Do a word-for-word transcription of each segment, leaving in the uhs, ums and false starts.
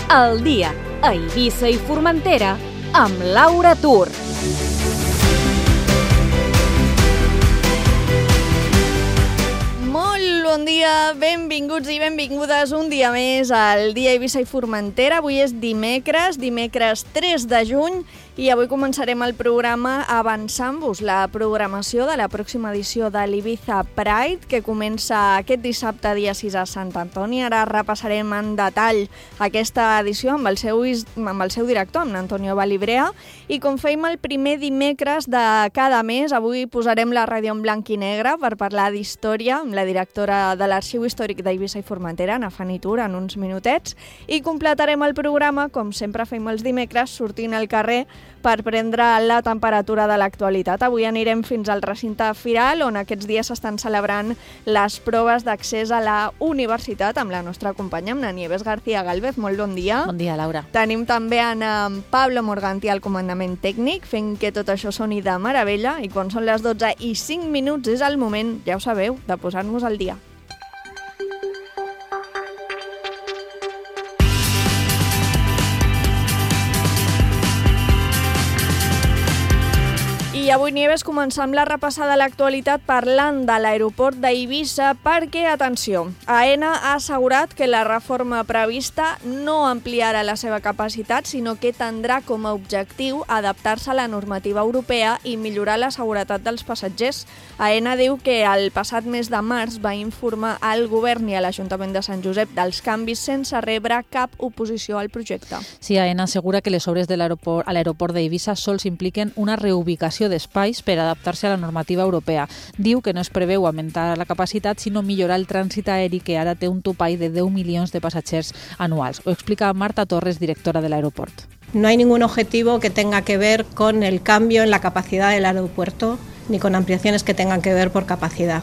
al dia a Eivissa i Formentera amb Laura Tur. Molt bon dia, benvinguts i benvingudes un dia més al dia Eivissa i Formentera. Avui és dimecres, dimecres tres de juny, i avui començarem el programa avançant-vos la programació de la pròxima edició de l'Ibiza Pride, que comença aquest dissabte, dia sis, a Sant Antoni. Ara repassarem en detall aquesta edició amb el seu, amb el seu director, amb Antonio Balibrea, i com fèiem el primer dimecres de cada mes, avui posarem la ràdio en blanc i negre per parlar d'història amb la directora de l'Arxiu Històric d'Eivissa i Formentera, Ana Fanny Tur, en uns minutets, i completarem el programa, com sempre fem els dimecres, sortint al carrer per prendre la temperatura de l'actualitat. Avui anirem fins al recinte firal, on aquests dies s'estan celebrant les proves d'accés a la universitat amb la nostra companya, amb la Nieves García Gálvez. Molt bon dia. Bon dia, Laura. Tenim també en Pablo Morganti al comandament tècnic, fent que tot això soni de meravella, i quan són les dotze i cinc minuts és el moment, ja ho sabeu, de posar-nos al dia. I avui, Nieves, començam la repassada de l'actualitat parlant de l'aeroport d'Eivissa perquè, atenció, Aena ha assegurat que la reforma prevista no ampliarà la seva capacitat, sinó que tindrà com a objectiu adaptar-se a la normativa europea i millorar la seguretat dels passatgers. Aena diu que el passat mes de març va informar al govern i a l'Ajuntament de Sant Josep dels canvis sense rebre cap oposició al projecte. Sí, Aena assegura que les obres de l'aeroport, a l'aeroport d'Eivissa sols impliquen una reubicació d'espais per adaptar-se a la normativa europea. Diu que no es preveu augmentar la capacitat, sinó millorar el trànsit aeri, que ara té un topall de deu milions de passatgers anuals. Ho explica Marta Torres, directora del aeroport. No hay ningún objetivo que tenga que ver con el cambio en la capacidad del aeropuerto, ni con ampliaciones que tengan que ver por capacidad.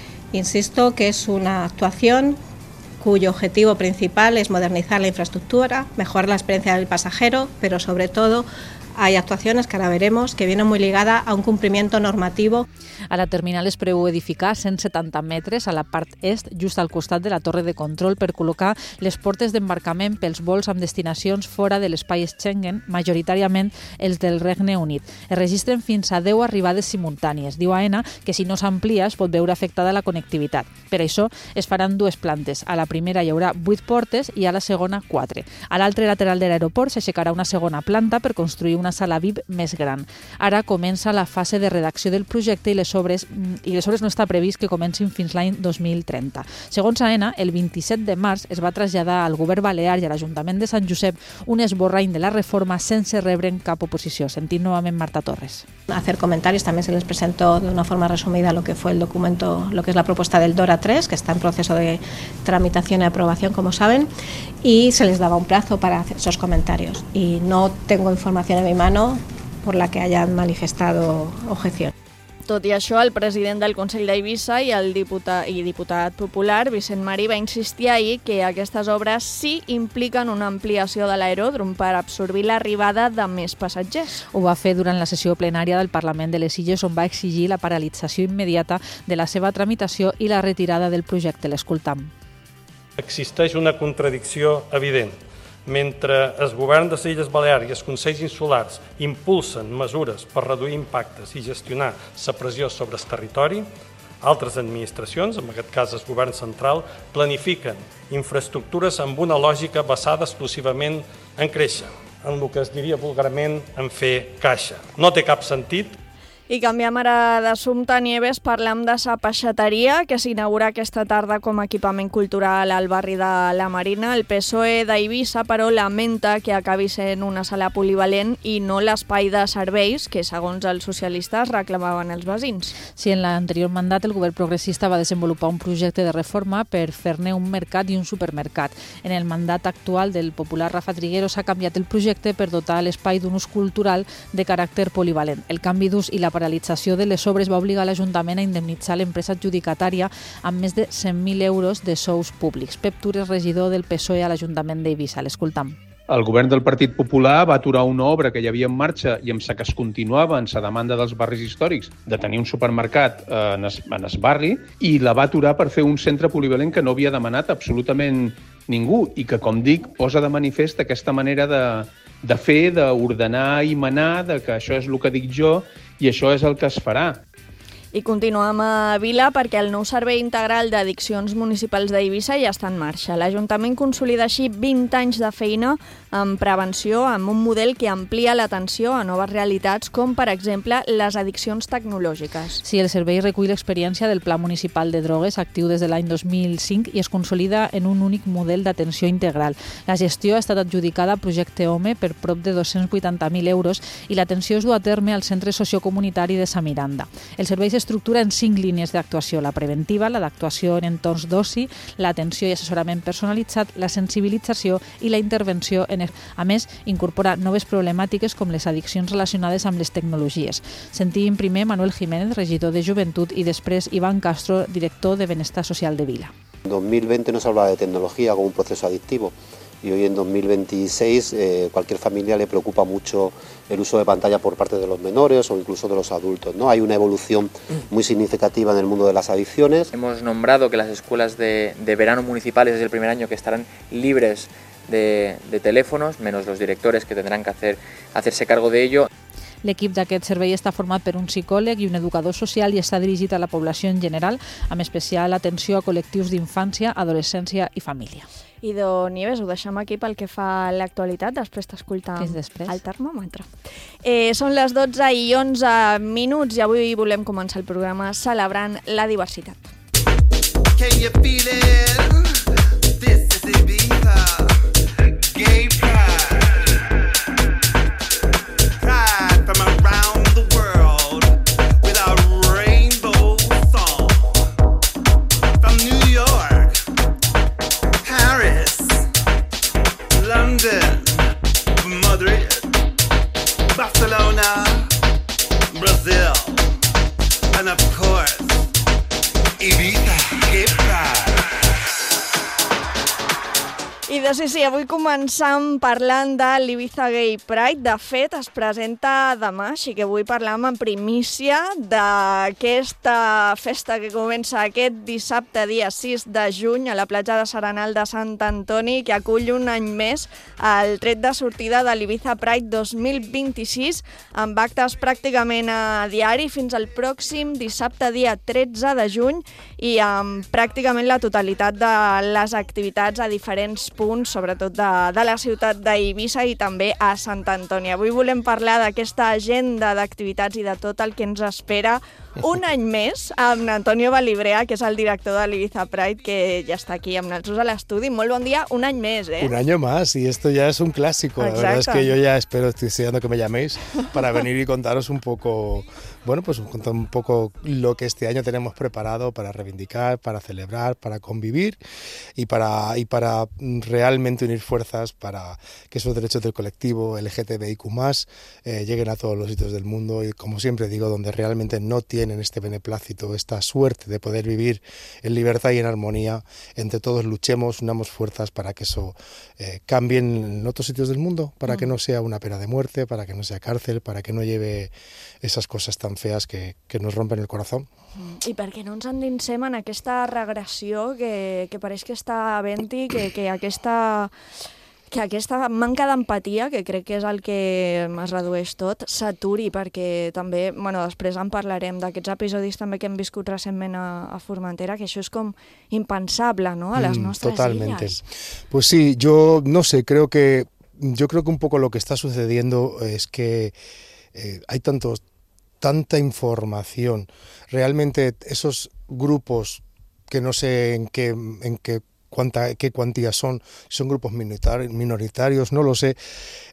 Insisto que es una actuación cuyo objetivo principal es modernizar la infraestructura, mejorar la experiencia del pasajero, pero sobre todo hay actuaciones que ahora veremos que vienen muy ligadas a un cumplimiento normativo. A la terminal es preveu edificar cent setanta metres a la part est, just al costat de la torre de control, per col·locar les portes d'embarcament pels vols amb destinacions fora de l'espai Schengen, majoritàriament els del Regne Unit. Es registren fins a deu arribades simultànies. Diu Aena que si no s'amplia es pot veure afectada la connectivitat. Per això es faran dues plantes. A la primera hi haurà vuit portes i a la segona quatre. A l'altre lateral de l'aeroport s'aixecarà una segona planta per construir una sala V I P més gran. Ara comença la fase de redacció del projecte i les obres, i les obres no està previst que comencin fins l'any dos mil trenta. Segons Aena, el vint-i-set de març es va traslladar al govern balear i a l'Ajuntament de Sant Josep un esborrany de la reforma sense rebre'n cap oposició. Sentim novament Marta Torres. Hacer comentarios, también se les presentó de una forma resumida lo que fue el documento, lo que es la propuesta del DORA tres, que está en proceso de tramitación y aprobación, como saben, y se les daba un plazo para hacer esos comentarios. Y no tengo información en mi mano por la que hayan manifestado objeción. Tot i això, el president del Consell d'Eivissa i el diputat, i diputat popular, Vicent Marí, va insistir ahir que aquestes obres sí impliquen una ampliació de l'aeròdrom per absorbir l'arribada de més passatgers. Ho va fer durant la sessió plenària del Parlament de les Illes, on va exigir la paralització immediata de la seva tramitació i la retirada del projecte. L'escoltam. Existeix una contradicció evident. Mentre el govern de les Illes Balears i els Consells Insulars impulsen mesures per reduir impactes i gestionar la pressió sobre el territori, altres administracions, en aquest cas el govern central, planifiquen infraestructures amb una lògica basada exclusivament en créixer, en el que es diria vulgarment en fer caixa. No té cap sentit. I canviem ara d'assumpte, Nieves, parlem de la peixateria que s'inaugura aquesta tarda com a equipament cultural al barri de la Marina. El P S O E d'Eivissa, però, lamenta que acabi sent una sala polivalent i no l'espai de serveis que, segons els socialistes, reclamaven els veïns. Sí, en l'anterior mandat el govern progressista va desenvolupar un projecte de reforma per fer-ne un mercat i un supermercat. En el mandat actual del popular Rafa Triguero s'ha canviat el projecte per dotar l'espai d'un ús cultural de caràcter polivalent. El canvi d'ús i la paralització de les obres va obligar l'Ajuntament a indemnitzar l'empresa adjudicatària amb més de cent mil euros de sous públics. Pep Tur és regidor del P S O E a l'Ajuntament d'Eivissa. L'escoltam. El govern del Partit Popular va aturar una obra que hi havia en marxa i amb la que es continuava en la demanda dels barris històrics de tenir un supermercat en el, en el barri, i la va aturar per fer un centre polivalent que no havia demanat absolutament ningú, i que, com dic, posa de manifest aquesta manera de, de fer, d'ordenar i manar, de que això és el que dic jo i això és el que es farà. I continuem a Vila perquè el nou Servei Integral d'Addiccions Municipals d'Eivissa ja està en marxa. L'Ajuntament consolida així vint anys de feina en prevenció amb un model que amplia l'atenció a noves realitats com, per exemple, les addiccions tecnològiques. Sí, el servei recull l'experiència del Pla Municipal de Drogues, actiu des de l'any dos mil cinc, i es consolida en un únic model d'atenció integral. La gestió ha estat adjudicada a Projecte Home per prop de dos-cents vuitanta mil euros i l'atenció es du a terme al Centre Sociocomunitari de Sa Miranda. El servei s'estructura en cinc línies d'actuació: la preventiva, la d'actuació en entorns d'oci, l'atenció i assessorament personalitzat, la sensibilització i la intervenció en... A més, incorpora noves problemàtiques com les addiccions relacionades amb les tecnologies. Sentim primer Manuel Jiménez, regidor de Joventut, i després Iván Castro, director de Benestar Social de Vila. En dos mil veinte no se hablaba de tecnología como un proceso adictivo. Y hoy en dos mil veintiséis eh, cualquier familia le preocupa mucho el uso de pantalla por parte de los menores o incluso de los adultos, ¿no? Hay una evolución muy significativa en el mundo de las adicciones. Hemos nombrado que las escuelas de, de verano municipales desde el primer año que estarán libres de, de teléfonos, menos los directores que tendrán que hacer, hacerse cargo de ello. L'equip d'aquest servei està format per un psicòleg i un educador social i està dirigit a la població en general, amb especial atenció a col·lectius d'infància, adolescència i família. I de Nieves, ho deixem aquí pel que fa a l'actualitat, després t'escoltam el termòmetre. Eh, són les dotze i onze minuts i avui volem començar el programa celebrant la diversitat. Can you feel it? This is Ibiza. Gay pride. Pride from around the world with a rainbow song. From New York, Paris, London, Madrid, Barcelona, Brazil, and of course, Ibiza, Gay Pride. I de sí, sí, avui començam parlant de l'Ibiza Gay Pride. De fet, es presenta demà, així que vull parlar en primícia d'aquesta festa que comença aquest dissabte, dia sis de juny, a la platja de Serenal de Sant Antoni, que acull un any més el tret de sortida de l'Ibiza Pride dos mil vint-i-sis, amb actes pràcticament a diari fins al pròxim dissabte, dia tretze de juny, i amb pràcticament la totalitat de les activitats a diferents punts, sobretot de, de la ciutat d'Eivissa i també a Sant Antoni. Avui volem parlar d'aquesta agenda d'activitats i de tot el que ens espera un any més amb Antonio Balibrea, que és el director de l'Ibiza Pride, que ya está aquí amb nosaltres a l'estudi. Molt bon dia, un any més, ¿eh? Un año más, y esto ya es un clásico. Exacto. La verdad es que yo ya espero, estoy deseando que me llaméis para venir y contaros un poco, bueno, pues contar un poco lo que este año tenemos preparado para reivindicar, para celebrar, para convivir y para, y para realmente unir fuerzas para que esos derechos del colectivo L G T B I Q más, eh, lleguen a todos los sitios del mundo y, como siempre digo, donde realmente no tienen en este beneplácito, esta suerte de poder vivir en libertad y en armonía. Entre todos luchemos, unamos fuerzas para que eso eh, cambie en otros sitios del mundo, para mm. que no sea una pena de muerte, para que no sea cárcel, para que no lleve esas cosas tan feas que, que nos rompen el corazón. I perquè no ens endinsem en aquesta regressió que, que pareix que està havent-hi, que, que aquesta... que aquesta manca d'empatia, que crec que és el que es redueix tot, s'aturi, perquè també, bueno, després en parlarem d'aquests episodis també que hem viscut recentment a, a Formentera, que això és com impensable, ¿no?, a les nostres mm, totalmente. illes. Pues sí, yo no sé, creo que yo creo que un poco lo que está sucediendo es que eh, hay tantos, tanta información. Realmente esos grupos que no sé en qué, en qué Cuánta, qué cuantías son, son grupos minoritarios, no lo sé,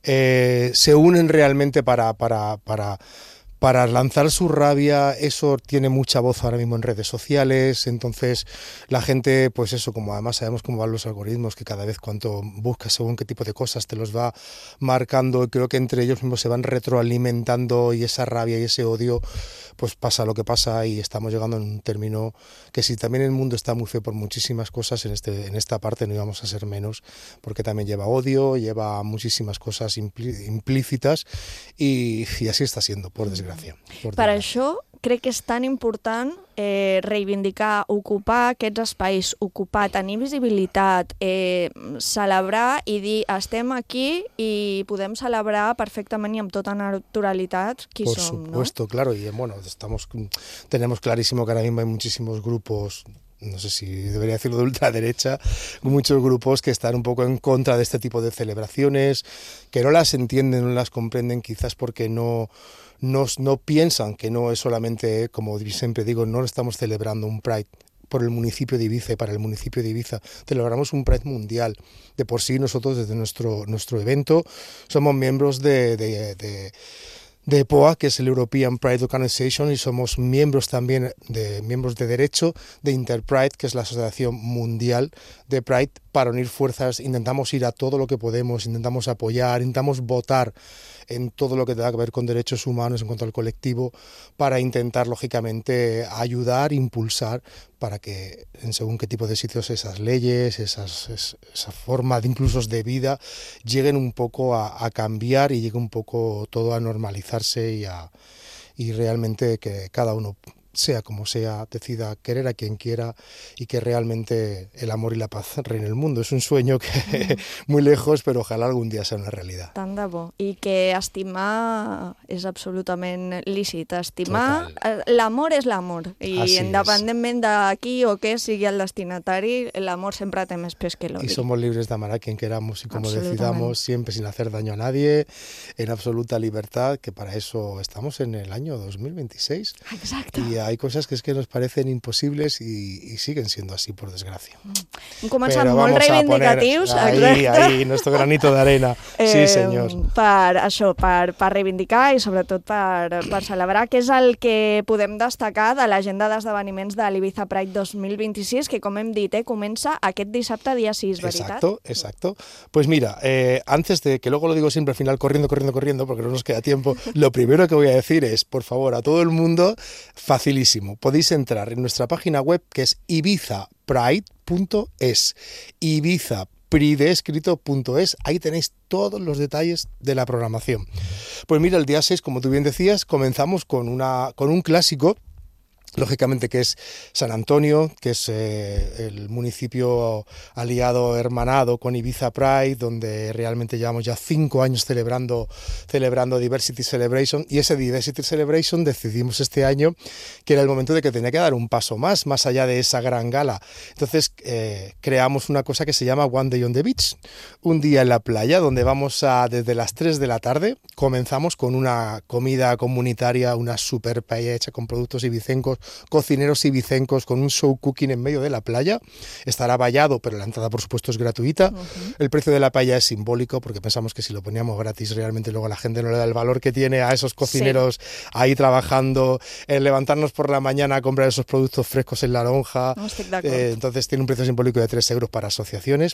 eh, se unen realmente para, para, para, para lanzar su rabia. Eso tiene mucha voz ahora mismo en redes sociales, entonces la gente, pues eso, como además sabemos cómo van los algoritmos, que cada vez cuanto buscas según qué tipo de cosas te los va marcando, y creo que entre ellos mismos se van retroalimentando, y esa rabia y ese odio, pues pasa lo que pasa, y estamos llegando en un término que, si también el mundo está muy feo por muchísimas cosas, en, este, en esta parte no íbamos a ser menos, porque también lleva odio, lleva muchísimas cosas implícitas, y, y así está siendo, por desgràcia. Per això crec que és tan important eh, reivindicar, ocupar aquests espais, ocupar, tenir visibilitat, eh, celebrar i dir estem aquí i podem celebrar perfectament i amb tota naturalitat qui Por som, supuesto, ¿no? claro, y bueno, estamos, tenemos clarísimo que ahora mismo hay muchísimos grupos, no sé si debería decirlo de ultraderecha, muchos grupos que están un poco en contra de este tipo de celebraciones, que no las entienden, no las comprenden, quizás porque no, no, no piensan que no es solamente, como siempre digo, no estamos celebrando un Pride por el municipio de Ibiza y para el municipio de Ibiza, celebramos un Pride mundial. De por sí nosotros desde nuestro, nuestro evento somos miembros de... de, de de E P O A, que es el European Pride Organization, y somos miembros también de miembros de derecho de Interpride, que es la Asociación Mundial de Pride. Para unir fuerzas intentamos ir a todo lo que podemos, intentamos apoyar, intentamos votar en todo lo que tenga que ver con derechos humanos en cuanto al colectivo, para intentar lógicamente ayudar, impulsar para que en según qué tipo de sitios esas leyes, esas, es, esa forma de incluso de vida lleguen un poco a, a cambiar y llegue un poco todo a normalizarse y, a, y realmente que cada uno, sea como sea, decida querer a quien quiera y que realmente el amor y la paz reine el mundo. És un sueño que mm. muy lejos, però ojalà algun dia sea una realitat. Tant de bo. I que estimar és absolutament lícit. Estimar... Total. L'amor és l'amor. I Así independentment es. de qui o què sigui el destinatari, l'amor sempre té més pes que l'odi. Y somos libres de amar a quien queramos y como decidamos, siempre sin hacer daño a nadie, en absoluta libertad, que para eso estamos en el año dos mil veintiséis. Exacto. Y hay cosas que es que nos parecen imposibles y, y siguen siendo así, por desgracia. Hem començat molt reivindicatius. Ahí, ahí, nuestro granito de arena. Sí, señor. Eh, per això, per, per reivindicar i sobretot per, per celebrar, que és el que podem destacar de l'agenda d'esdeveniments de l'Ibiza Pride dos mil vint-i-sis, que com hem dit, eh, comença aquest dissabte dia sis, ¿veritat? Exacto, exacto. Pues mira, eh, antes de, que luego lo digo siempre al final, corriendo, corriendo, corriendo, porque no nos queda tiempo, lo primero que voy a decir es, por favor, a todo el mundo, facilísimo. Podéis entrar en nuestra página web, que es ibiza pride punto es. Ibiza Pride escrito punto es, ahí tenéis todos los detalles de la programación. Pues mira, el día seis, como tú bien decías, comenzamos con, una, con un clásico, lógicamente, que es San Antonio, que es eh, el municipio aliado, hermanado con Ibiza Pride, donde realmente llevamos ya cinco años celebrando, celebrando Diversity Celebration, y ese Diversity Celebration decidimos este año que era el momento de que tenía que dar un paso más, más allá de esa gran gala. Entonces eh, creamos una cosa que se llama One Day on the Beach, un día en la playa, donde vamos a, desde las tres de la tarde, comenzamos con una comida comunitaria, una super paella hecha con productos ibicencos, cocineros ibicencos, con un show cooking en medio de la playa. Estará vallado, pero la entrada por supuesto es gratuita. Uh-huh. El precio de la paella es simbólico, porque pensamos que si lo poníamos gratis realmente luego la gente no le da el valor que tiene a esos cocineros sí. ahí trabajando, en levantarnos por la mañana a comprar esos productos frescos en la lonja. No, eh, entonces tiene un precio simbólico de tres euros para asociaciones.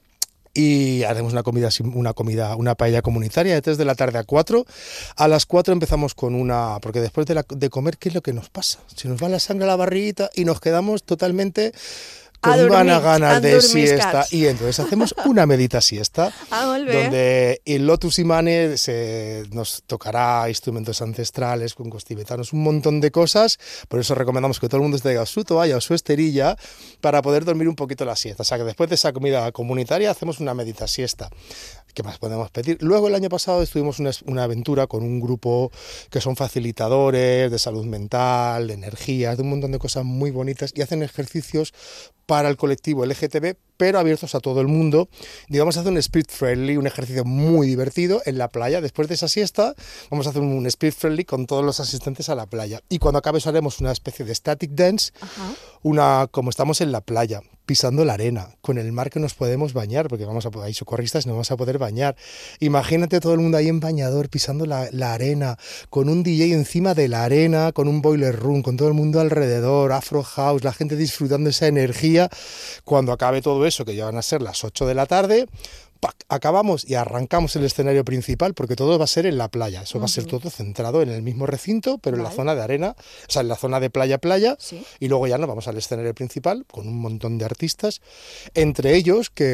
Y haremos una comida, una comida, una paella comunitaria de tres de la tarde a cuatro. A las cuatro empezamos con una, porque después de, la, de comer, ¿qué es lo que nos pasa? Se nos va la sangre a la barriguita y nos quedamos totalmente con ganas, ganas de siesta. Y entonces hacemos una medita siesta, ah, donde el Lotus Imane se, nos tocará instrumentos ancestrales con cos tibetanos, un montón de cosas. Por eso recomendamos que todo el mundo traiga su toalla o su esterilla para poder dormir un poquito la siesta. O sea que después de esa comida comunitaria hacemos una medita siesta. ¿Qué más podemos pedir? Luego el año pasado estuvimos una, una aventura con un grupo que son facilitadores de salud mental, de energías, de un montón de cosas muy bonitas, y hacen ejercicios para el colectivo L G T B, pero abiertos a todo el mundo. Digamos, hacer un spirit friendly, un ejercicio muy divertido en la playa. Después de esa siesta vamos a hacer un spirit friendly con todos los asistentes a la playa. Y cuando acabe eso haremos una especie de static dance, Ajá. una como estamos en la playa, pisando la arena, con el mar que nos podemos bañar, porque vamos a hay socorristas y no vamos a poder bañar. Imagínate todo el mundo ahí en bañador, pisando la, la arena, con un D J encima de la arena, con un boiler room, con todo el mundo alrededor, afro house, la gente disfrutando esa energía. Cuando acabe todo eso, que ya van a ser las ocho de la tarde, ¡pac!, acabamos y arrancamos el escenario principal, porque todo va a ser en la playa. Eso uh-huh. va a ser todo centrado en el mismo recinto, pero vale. en la zona de arena, o sea, en la zona de playa-playa, ¿Sí? y luego ya nos vamos al escenario principal con un montón de artistas, entre ellos que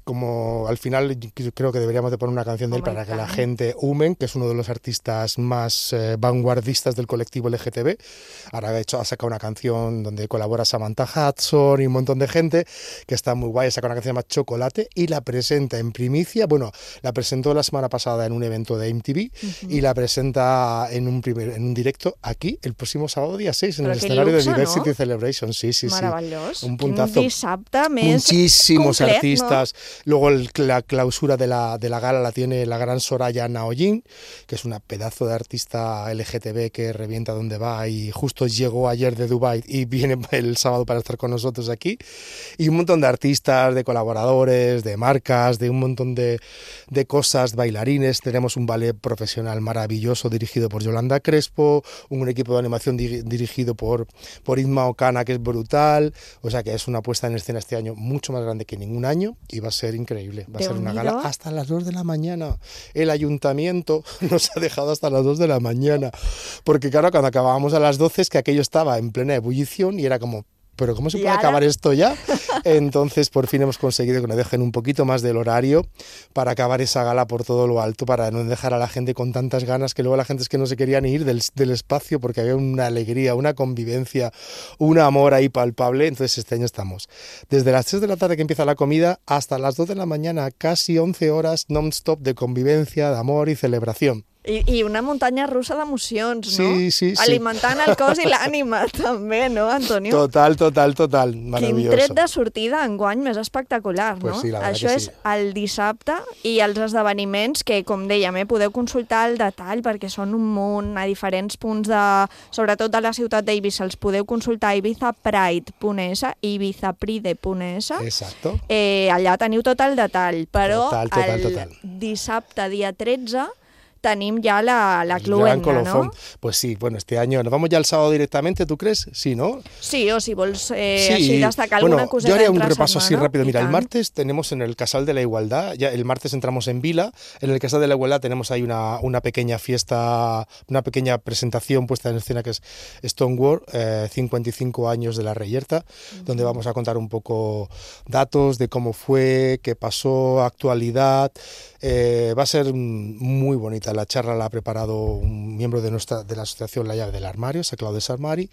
como al final creo que deberíamos de poner una canción de él Oh para my que la God. gente, Umen, que es uno de los artistas más eh, vanguardistas del colectivo L G T B, ahora de hecho ha sacado una canción donde colabora Samantha Hudson y un montón de gente, que está muy guay, ha sacado una canción llamada Chocolate y la presenta en primicia, bueno, la presentó la semana pasada en un evento de M T V Uh-huh. y la presenta en un, primer, en un directo aquí el próximo sábado día seis en Però el quin escenario luxe, de Diversity no? Celebration, sí, sí, sí. Meravellós. Un Quin puntazo. dissabte més Muchísimos complet, artistas. Luego el- la clausura de la, de la gala la tiene la gran Soraya Naoyin, que es una pedazo de artista L G T B que revienta donde va y justo llegó ayer de Dubai y viene el sábado para estar con nosotros aquí. Y un montón de artistas, de colaboradores, de marcas, de un montón de, de cosas, bailarines. Tenemos un ballet profesional maravilloso dirigido por Yolanda Crespo, un equipo de animación di- dirigido por, por Inma Okana, que es brutal. O sea que es una puesta en escena este año mucho más grande que ningún año y va a ser increíble. Va a ser una gala Déu-n'hi-do. hasta las dos de la mañana. El ayuntamiento nos ha dejado hasta las dos de la mañana. Porque claro, cuando acabábamos a las doce es que aquello estaba en plena ebullición y era como... ¿Pero cómo se ¿Y puede ahora? acabar esto ya? Entonces, por fin hemos conseguido que nos dejen un poquito más del horario para acabar esa gala por todo lo alto, para no dejar a la gente con tantas ganas, que luego la gente es que no se quería ni ir del, del espacio porque había una alegría, una convivencia, un amor ahí palpable. Entonces, este año estamos desde las tres de la tarde que empieza la comida hasta las dos de la mañana, casi once horas non-stop de convivencia, de amor y celebración. I, I una muntanya russa d'emocions, no? Sí, sí, sí. Alimentant el cos i l'ànima, també, no, Antonio? Total, total, total. Quin Maravilloso. tret de sortida enguany més espectacular, Pues no? sí, la verdad Això que és sí. el dissabte i els esdeveniments que, com dèiem, eh, podeu consultar al detall perquè són un munt a diferents punts, de, sobretot de la ciutat d'Eivissa. Els podeu consultar a ibizapride punt es, ibizapride punt es. Exacto. Eh, allà teniu tot el detall, però Total, total, el total. dissabte, dia tretze, tenim ja la, la El gran cluenda, colofón. no? Pues sí, bueno, este año nos vamos ya el sábado directamente, ¿tú crees? Sí, ¿no? Sí, o si vols eh, Sí, així destacar bueno, alguna coseta yo haría un entre repaso así setmana, rápido. i Mira, el tant. martes tenemos en el Casal de la Igualdad, ya el martes entramos en Vila, en el Casal de la Igualdad tenemos ahí una, una pequeña fiesta, una pequeña presentación puesta en escena que es Stonewall, eh, cincuenta y cinco años de la Reyerta, uh-huh. donde vamos a contar un poco datos de cómo fue, qué pasó, actualidad. Eh, va a ser muy bonita la charla, la ha preparado un miembro de nuestra de la asociación La Llave del Armario, Saclao de Sarmari,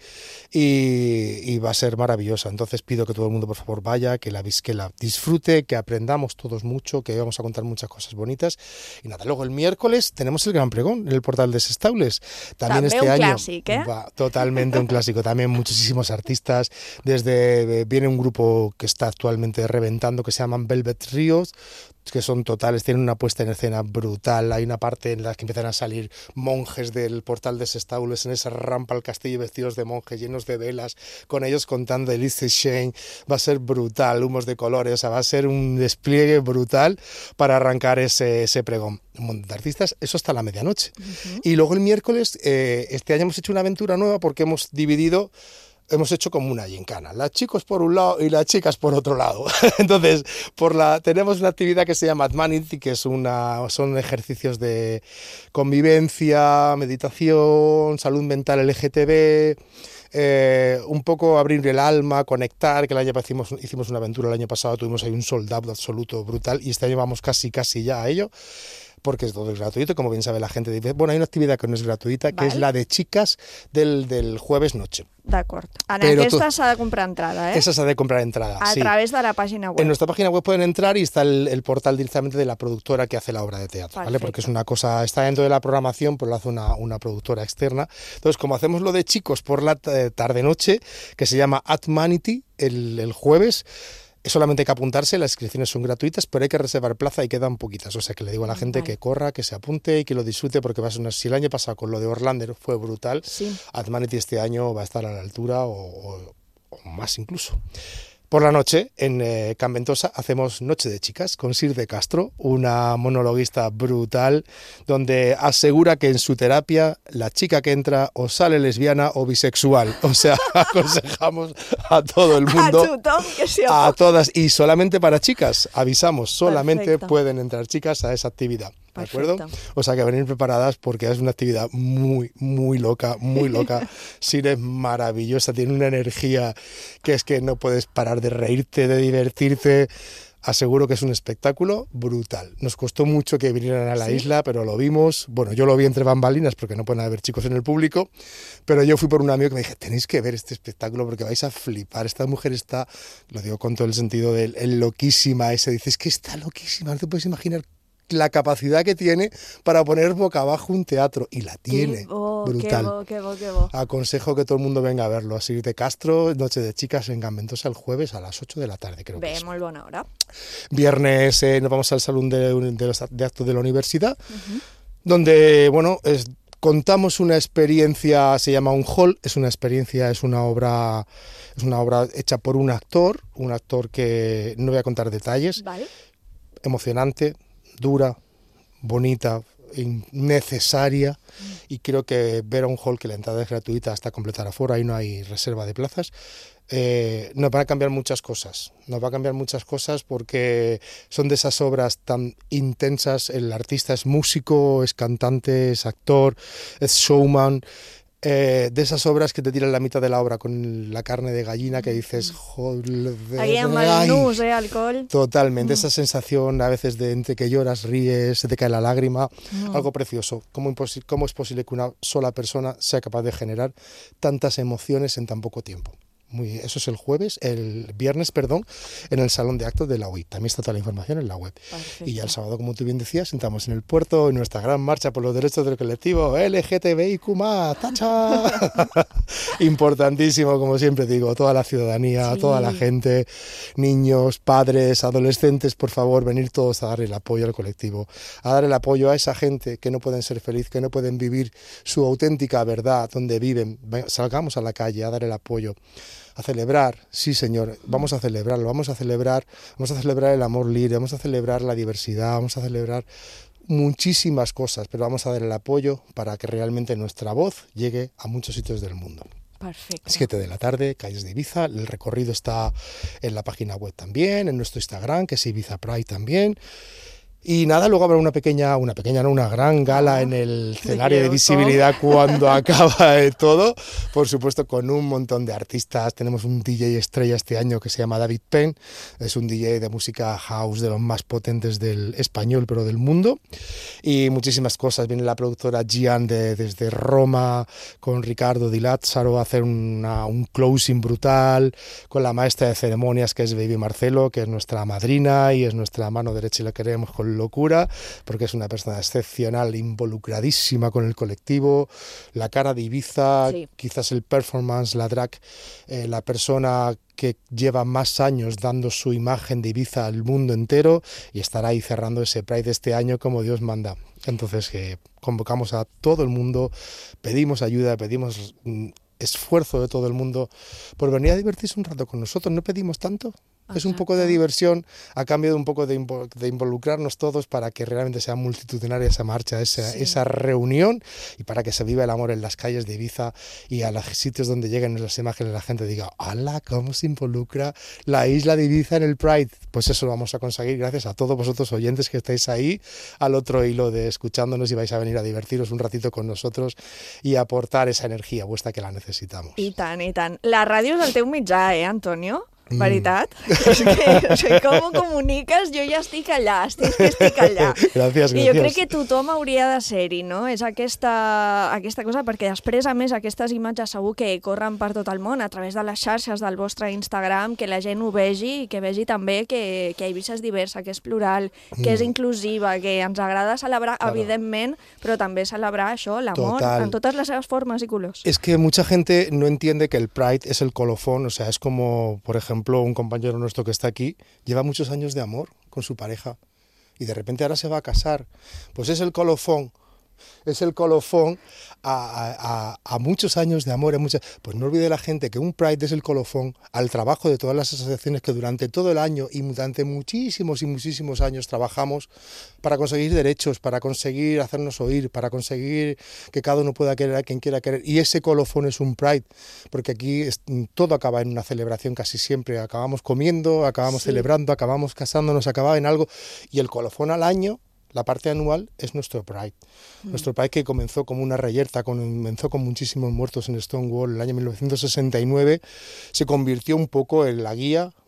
y, y va a ser maravillosa. Entonces pido que todo el mundo por favor vaya, que la, que la disfrute, que aprendamos todos mucho, que vamos a contar muchas cosas bonitas. Y nada, luego el miércoles tenemos el Gran Pregón en el Portal de Sestaules. También També este un año clàssic, eh? va, totalmente un clásico. También muchísimos artistas. Desde viene un grupo que está actualmente reventando que se llaman Velvet Ríos, que son totales, tienen una puesta en escena brutal. Hay una parte en la que empiezan a salir monjes del Portal de Sestaules en esa rampa al castillo vestidos de monjes, llenos de velas, con ellos contando Elise Shane. Va a ser brutal, humos de colores, o sea, va a ser un despliegue brutal para arrancar ese, ese pregón. Un montón de artistas, eso hasta la medianoche. Uh-huh. Y luego el miércoles, eh, este año hemos hecho una aventura nueva porque hemos dividido hemos hecho como una gincana, las chicos por un lado y las chicas por otro lado. Entonces, por la tenemos una actividad que se llama Atmanity, que es una, son ejercicios de convivencia, meditación, salud mental L G T B, eh, un poco abrir el alma, conectar, que el año hicimos, hicimos una aventura el año pasado, tuvimos ahí un sold out absoluto brutal y este año vamos casi casi ya a ello. Porque todo es gratuito, como bien sabe la gente. Dice, bueno, hay una actividad que no es gratuita, que Val. es la de chicas del, del jueves noche. D'acord. En Pero aquesta tu- s'ha de comprar entrada, eh? Esa se ha de comprar entrada. A sí. través de la pàgina web. En nuestra página web pueden entrar y está el, el portal directamente de la productora que hace la obra de teatro, ¿vale? Perfecto. Porque es una cosa, está dentro de la programación, pero lo hace una, una productora externa. Entonces, como hacemos lo de chicos por la t- tarde-noche, que se llama Atmanity, el, el jueves, solamente hay que apuntarse, las inscripciones son gratuitas, pero hay que reservar plaza y quedan poquitas. O sea que le digo a la gente Vale. que corra, que se apunte y que lo disfrute, porque va a ser una, si el año pasado con lo de Orlander fue brutal, Sí. Atmanity este año va a estar a la altura o, o- o más incluso. Por la noche, en eh, Can Ventosa, hacemos Noche de Chicas con Sir de Castro, una monologuista brutal, donde asegura que en su terapia la chica que entra o sale lesbiana o bisexual. O sea, aconsejamos a todo el mundo, A tothom que s'hi a apunti. todas, y solamente para chicas, avisamos, solamente Perfecto. pueden entrar chicas a esa actividad. ¿De acuerdo? Perfecto. O sea que venir preparadas porque es una actividad muy, muy loca, muy loca. Sir es maravillosa, tiene una energía que es que no puedes parar de reírte, de divertirte. aseguro que es un espectáculo brutal. Nos costó mucho que vinieran a la ¿Sí? isla, pero lo vimos. Bueno, yo lo vi entre bambalinas porque no pueden haber chicos en el público, pero yo fui por un amigo que me dije, tenéis que ver este espectáculo porque vais a flipar. Esta mujer está, lo digo con todo el sentido de el loquísima ese, dices que está loquísima, no te puedes imaginar la capacidad que tiene para poner boca abajo un teatro, y la tiene, Qué bo, brutal. Qué bo, qué bo, qué bo. Aconsejo que todo el mundo venga a verlo. A Sir de Castro, Noche de Chicas en Gambentosa el jueves a las ocho de la tarde, creo que Bé, es. molt bona hora. Viernes eh, nos vamos al Salón de, de, los, de Actos de la Universidad, uh-huh. donde, bueno, es, contamos una experiencia, se llama Un Hall, es una experiencia, es una obra, es una obra hecha por un actor, un actor que no voy a contar detalles, vale. Emocionante, dura, bonita, necesaria, mm. y creo que ver a Un Hall, que la entrada es gratuita hasta completar aforo, ahí no hay reserva de plazas, eh, nos van a cambiar muchas cosas, nos va a cambiar muchas cosas porque son de esas obras tan intensas. El artista es músico, es cantante, es actor, es showman. Eh, de esas obras que te tiran la mitad de la obra con la carne de gallina, que dices, joder, ahí amb el nus, eh, alcohol. Totalmente, mm. esa sensación a veces de entre que lloras, ríes, se te cae la lágrima, mm. algo precioso. ¿Cómo, ¿Cómo es posible que una sola persona sea capaz de generar tantas emociones en tan poco tiempo? Muy, eso es el jueves, el viernes, perdón, en el Salón de Actos de la U I. También está toda la información en la web. Perfecto. Y ya el sábado, como tú bien decías, entramos en el puerto en nuestra gran marcha por los derechos del colectivo L G T B I Q más, ¡tacha! Importantísimo, como siempre digo, toda la ciudadanía, sí. toda la gente, niños, padres, adolescentes, por favor, venir todos a dar el apoyo al colectivo, a dar el apoyo a esa gente que no pueden ser feliz, que no pueden vivir su auténtica verdad donde viven. Salgamos a la calle a dar el apoyo. A celebrar, sí señor, vamos a celebrarlo, vamos a celebrar, vamos a celebrar el amor libre, vamos a celebrar la diversidad, vamos a celebrar muchísimas cosas, pero vamos a dar el apoyo para que realmente nuestra voz llegue a muchos sitios del mundo. Perfecto. siete de la tarde, calles de Ibiza, el recorrido está en la página web también, en nuestro Instagram, que es Ibiza Pride también. Y nada, luego habrá una pequeña, una pequeña, no, una gran gala ah, en el escenario de visibilidad cuando acaba de todo, por supuesto con un montón de artistas. Tenemos un D J estrella este año que se llama David Penn, es un D J de música house de los más potentes del español, pero del mundo, y muchísimas cosas. Viene la productora Gian de, desde Roma con Ricardo Di Lazzaro a hacer una, un closing brutal, con la maestra de ceremonias que es Baby Marcelo, que es nuestra madrina y es nuestra mano derecha y la queremos con locura, porque es una persona excepcional, involucradísima con el colectivo, la cara de Ibiza, sí. quizás el performance, la drag, eh, la persona que lleva más años dando su imagen de Ibiza al mundo entero, y estará ahí cerrando ese Pride este año como Dios manda. Entonces eh, convocamos a todo el mundo, pedimos ayuda, pedimos mm, esfuerzo de todo el mundo por venir a divertirse un rato con nosotros. No pedimos tanto. Es un poco de diversión a cambio de un poco de, invo- de involucrarnos todos para que realmente sea multitudinaria esa marcha, esa, sí. esa reunión, y para que se viva el amor en las calles de Ibiza y a los sitios donde lleguen las imágenes la gente diga, ¡hala! ¿Cómo se involucra la isla de Ibiza en el Pride? Pues eso lo vamos a conseguir gracias a todos vosotros oyentes que estáis ahí al otro hilo de escuchándonos, y vais a venir a divertiros un ratito con nosotros y a aportar esa energía vuestra que la necesitamos. I tant, i tant. La ràdio és el teu mitjà, eh, Antonio? Veritat? Mm. És que, o sigui, com ho comuniques? Jo ja estic allà, estic, estic allà. Gràcies, gràcies. I jo crec que tothom hauria de ser-hi, no? És aquesta, aquesta cosa, perquè després, a més, aquestes imatges segur que corren per tot el món, a través de les xarxes del vostre Instagram, que la gent ho vegi i que vegi també que, que Ibiza és diversa, que és plural, que mm. és inclusiva, que ens agrada celebrar, claro. evidentment, però també celebrar això, l'amor, en totes les seves formes i colors. Es que mucha gente no entiende que el Pride es el colofón, o sea, es como, por ejemplo, un compañero nuestro que está aquí, lleva muchos años de amor con su pareja y de repente ahora se va a casar. Pues es el colofón, es el colofón a, a, a muchos años de amor. A muchas... Pues no olvide la gente que un Pride es el colofón al trabajo de todas las asociaciones que durante todo el año y durante muchísimos y muchísimos años trabajamos para conseguir derechos, para conseguir hacernos oír, para conseguir que cada uno pueda querer a quien quiera querer. Y ese colofón es un Pride, porque aquí es, todo acaba en una celebración casi siempre. Acabamos comiendo, acabamos sí. celebrando, acabamos casándonos, acaba en algo. Y el colofón al año, la parte anual, es nuestro Pride. Mm. Nuestro Pride, que comenzó como una reyerta, comenzó con muchísimos muertos en Stonewall en el año mil novecientos sesenta y nueve, se convirtió un poco en la guía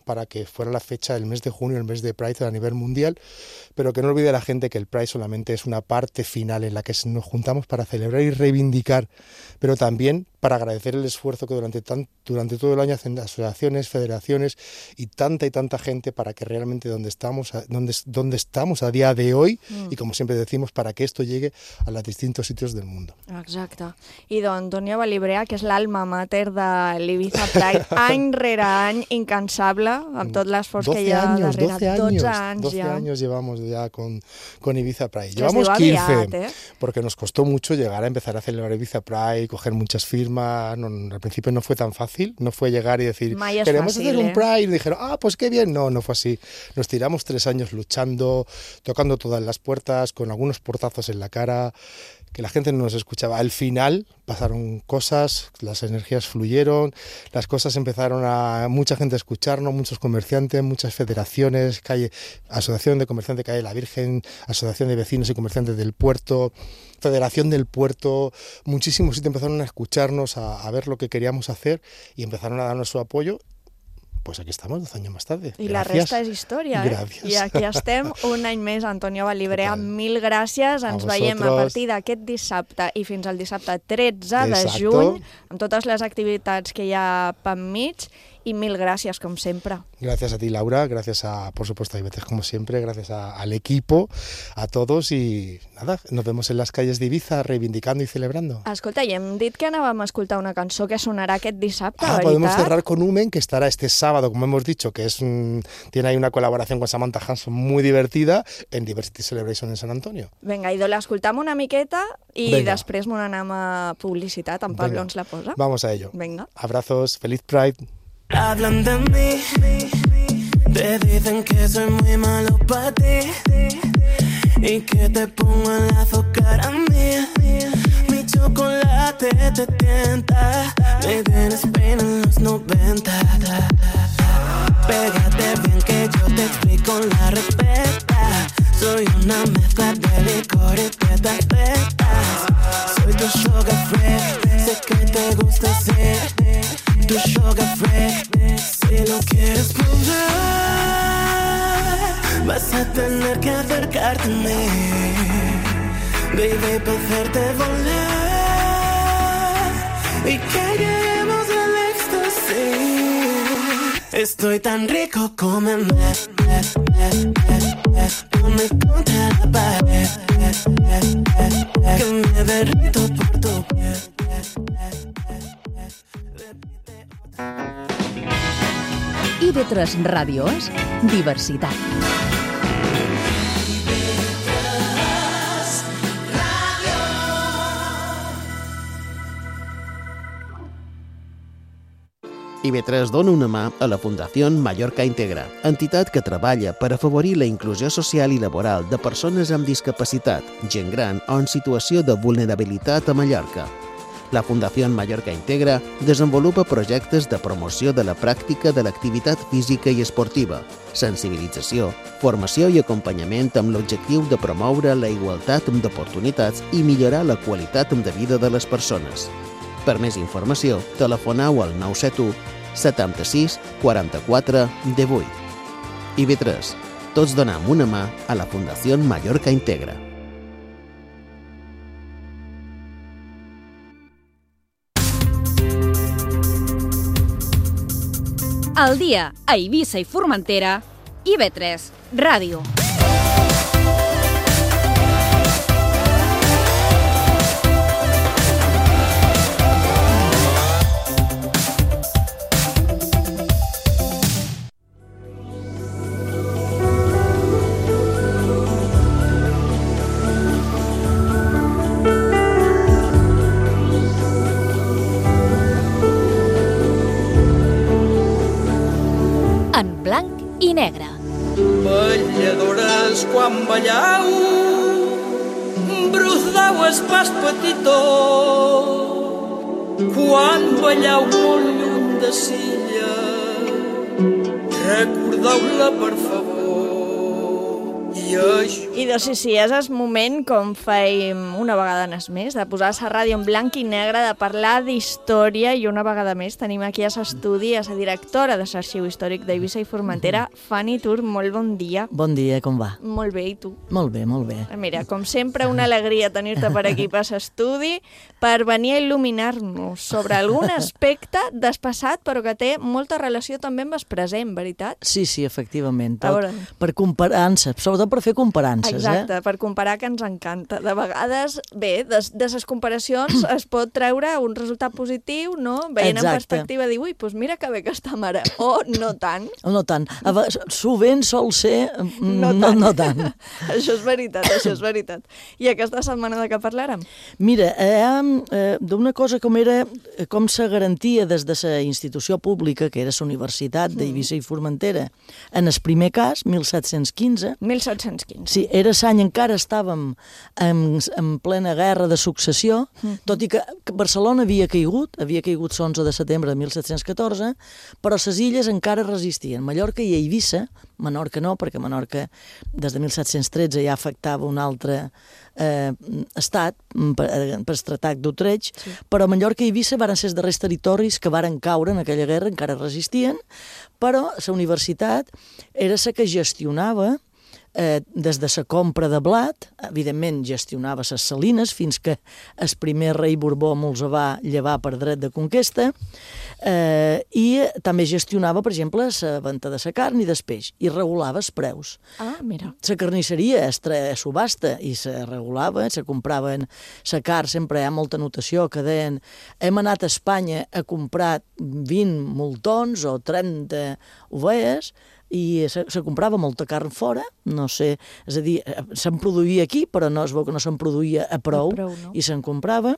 para que fuera la fecha del mes de junio, el mes de Pride a nivel mundial, pero que no olvide la gente que el Pride solamente es una parte final en la que nos juntamos para celebrar y reivindicar, pero también para agradecer el esfuerzo que durante, tan, durante todo el año hacen asociaciones, federaciones y tanta y tanta gente para que realmente donde estamos, donde, donde estamos a día de hoy, mm. y como siempre decimos, para que esto llegue a los distintos sitios del mundo. Exacte. I doncs Antonio Vallibrea, que és l'alma mater de l'Ibiza Pride, any rere any, incansable, amb tot l'esforç que hi ha años, darrere. doce años, doce anys doce ja. años llevamos ya con, con Ibiza Pride. Que llevamos quince, aviat, eh? porque nos costó mucho llegar a empezar a celebrar Ibiza Pride, coger muchas firmas. No, al principio no fue tan fácil, no fue llegar y decir, queremos fácil, hacer un ¿eh? Pride, y dijeron, ah, pues qué bien. No, no fue así. Nos tiramos tres años luchando, tocando todas las puertas, con algunos portazos en la cara, que la gente no nos escuchaba. Al final pasaron cosas, las energías fluyeron, las cosas empezaron a mucha gente a escucharnos, muchos comerciantes, muchas federaciones, calle, Asociación de Comerciantes Calle La Virgen, Asociación de Vecinos y Comerciantes del Puerto, Federación del Puerto, muchísimos sitios empezaron a escucharnos, a, a ver lo que queríamos hacer y empezaron a darnos su apoyo. Pues aquí estamos, dos años más tarde. I gràcies. La resta és història, eh? Gràcies. I aquí estem un any més, Antonio Vallibrea. Total. Mil gràcies. Ens veiem a partir d'aquest dissabte i fins al dissabte tretze de juny, amb totes les activitats que hi ha per mig. Y mil gracias, como siempre. Gracias a ti, Laura, gracias a, por supuesto, a Ibetres, como siempre, gracias a, al equipo, a todos y nada, nos vemos en las calles de Ibiza reivindicando y celebrando. Escolta, i hem dit que anàvem a escoltar una cançó que sonarà aquest dissabte, ah, ¿veritat? Podemos cerrar con Umen, que estará este sábado, como hemos dicho, que es un, tiene ahí una colaboración con Samantha Hanson muy divertida en Diversity Celebration en San Antonio. Vinga, idò, l'escoltam una miqueta i Venga. després m'ho anem a publicitat, en Pablo ens la posa. Vamos a ello. Venga. Abrazos, feliz Pride. Hablan de mí, te dicen que soy muy malo para ti y que te pongo el azúcar a mí. Mi chocolate te tienta, me tienes pena en los noventa. Pégate bien que yo te explico la receta. Soy una mezcla de licor y petapetas. Soy tu sugar freak, sé que te gusta así. Tu sugar freak, si lo quieres probar, vas a tener que acercarte a mí, baby, para hacerte volar y que lleguemos al éxtasis. Estoy tan rico, cómeme, ponme contra la pared, que me derrito por tu piel. I B tres Ràdio és diversitat. I B tres dona una mà a la Fundació Mallorca Integra, entitat que treballa per afavorir la inclusió social i laboral de persones amb discapacitat, gent gran o en situació de vulnerabilitat a Mallorca. La Fundació Mallorca Integra desenvolupa projectes de promoció de la pràctica de l'activitat física i esportiva, sensibilització, formació i acompanyament amb l'objectiu de promoure la igualtat d'oportunitats i millorar la qualitat de vida de les persones. Per més informació, telefoneu al nou set u setanta-sis quaranta-quatre divuit. I B tres. Tots donem una mà a la Fundació Mallorca Integra. Al dia a Eivissa i Formentera, I B tres Ràdio. I negre. Balladores quan ballau, brudau es pas petitó, quan ballau molt lluny de Silla, recordeu-la per favor, i biaix. I doncs sí, sí, és el moment, com fèiem una vegada més, de posar la ràdio en blanc i negre, de parlar d'història, i una vegada més tenim aquí a l'estudi a la directora de l'Arxiu Històric d'Eivissa i Formentera, Fanny Tur. Molt bon dia. Bon dia, com va? Molt bé, i tu? Molt bé, molt bé. Mira, com sempre, una alegria tenir-te per aquí per l'estudi, per venir a il·luminar-nos sobre algun aspecte del passat, però que té molta relació també amb el present, veritat? Sí, sí, efectivament. A veure. Per comparances, sobretot per fer comparances. Exacte, eh? per comparar, que ens encanta. De vegades, bé, de, de les comparacions es pot treure un resultat positiu, no? Veient en perspectiva, dir, ui, doncs mira que bé que està mare. O no tant. O no tant. A vegades, sovint sol ser no, no, tant. no tant. Això és veritat, això és veritat. I aquesta setmana de què parlarem? Mira, eh, d'una cosa com era, com se garantia des de la institució pública, que era la Universitat d'Eivissa i Formentera, en el primer cas, mil set-cents quinze. mil set-cents quinze. Sí, era l'any encara estàvem en, en plena guerra de successió, mm. tot i que Barcelona havia caigut, havia caigut l'onze de setembre de mil set-cents catorze, però les illes encara resistien. Mallorca i Eivissa, Menorca no, perquè Menorca des de mil set-cents tretze ja afectava un altre eh, estat per, per el Tractat d'Utrecht, sí. Però Mallorca i Eivissa van ser els darrers territoris que varen caure en aquella guerra, encara resistien, però la universitat era la que gestionava Eh, des de la compra de blat, evidentment gestionava les salines fins que el primer rei Borbó me'ls va llevar per dret de conquesta, eh, i també gestionava, per exemple, la venda de la carn i del peix, i regulava els preus. Ah, mira. La carnisseria es treia a subhasta i se regulava, se compraven la carn, sempre hi ha molta notació que deien hem anat a Espanya a comprar vint moltons o trenta ovelles, i se, se comprava molta carn fora, no sé, és a dir, se'n produïa aquí, però no es veu que no se'n produïa a prou, a prou no? I se'n comprava.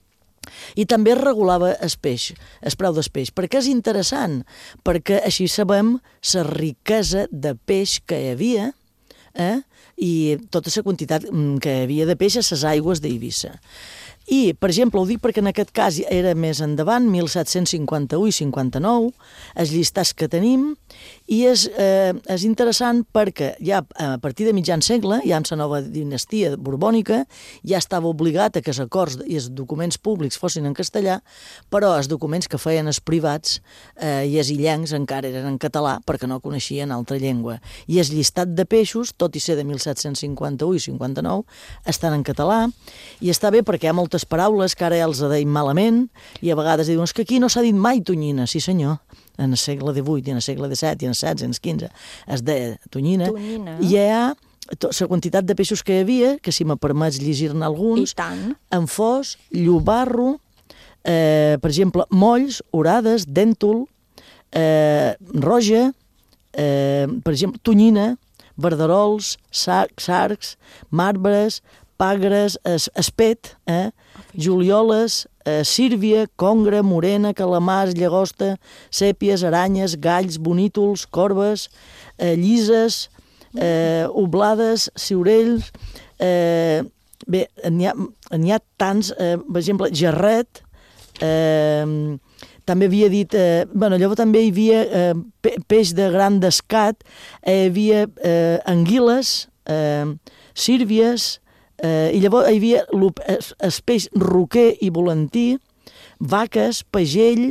I també es regulava el peix, el preu del peix. Per què és interessant? Perquè així sabem la riquesa de peix que hi havia, eh? I tota la quantitat que hi havia de peix a les aigües d'Eivissa. I, per exemple, ho dic perquè en aquest cas era més endavant, mil set-cents cinquanta-u i cinquanta-nou, els llistats que tenim, i és, eh, és interessant perquè ja a partir de mitjan segle, ja amb la nova dinastia borbònica, ja estava obligat a que els acords i els documents públics fossin en castellà, però els documents que feien els privats eh, i els illencs encara eren en català perquè no coneixien altra llengua. I el llistat de peixos, tot i ser de mil set-cents cinquanta-u i cinquanta-nou, estan en català, i està bé perquè hi ha moltes paraules que ara ja els deim malament, i a vegades diuen que aquí no s'ha dit mai tonyina. Sí senyor, en el segle divuit, i en el segle disset, i en el setze, i en el quinze es deia tonyina, tonyina. I hi ha la quantitat de peixos que hi havia, que si me permets llegir-ne alguns, enfós, llobarro, eh, per exemple, molls, orades, dèntol, eh, roja, eh, per exemple, tonyina, verderols, sarcs, sarcs, marbres, pagres, es, espet, eh? Julioles, eh, sírvia, congre, morena, calamars, llagosta, sèpies, aranyes, galls, bonítols, corbes, eh, llises, eh, oblades, ciurells, eh, bé, n'hi ha, n'hi ha tants, eh, per exemple, gerret, eh, també havia dit, eh, bueno, llavors també hi havia eh, pe peix de gran descat, eh, hi havia eh, anguiles, eh, sírvies, Eh, i llavors hi havia el peix roquer i volantí, vaques, pagell,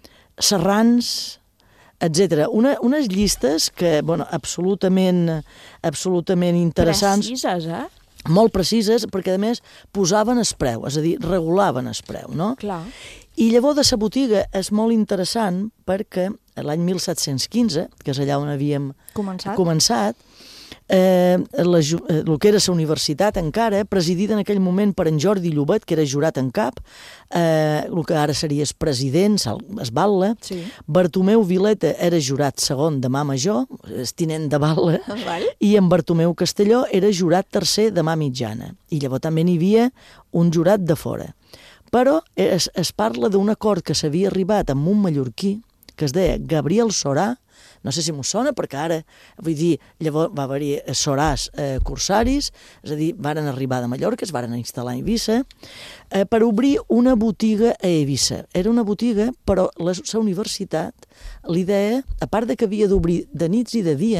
serrans, etcètera. Una, unes llistes que, bueno, absolutament, absolutament interessants. Precises, eh? Molt precises, perquè a més posaven el preu, és a dir, regulaven el preu, no? Clar. I llavors de la botiga és molt interessant perquè l'any mil set-cents quinze, que és allà on havíem començat, començat Eh, la, el que era la universitat encara, presidida en aquell moment per en Jordi Llobet, que era jurat en cap, eh, el que ara seria el president, es Batlle, sí. Bartomeu Vileta era jurat segon de mà major, el tinent de Batlle, vale. I en Bartomeu Castelló era jurat tercer de mà mitjana, i llavors també n'hi havia un jurat de fora. Però es, es parla d'un acord que s'havia arribat amb un mallorquí, que es deia Gabriel Sorà, no sé si m'ho sona, perquè ara, vull dir, llavors va haver-hi soràs eh, corsaris, és a dir, varen arribar de Mallorca, es varen instal·lar a Eivissa, eh, per obrir una botiga a Eivissa. Era una botiga, però la, la universitat, l'idea, a part de que havia d'obrir de nits i de dia,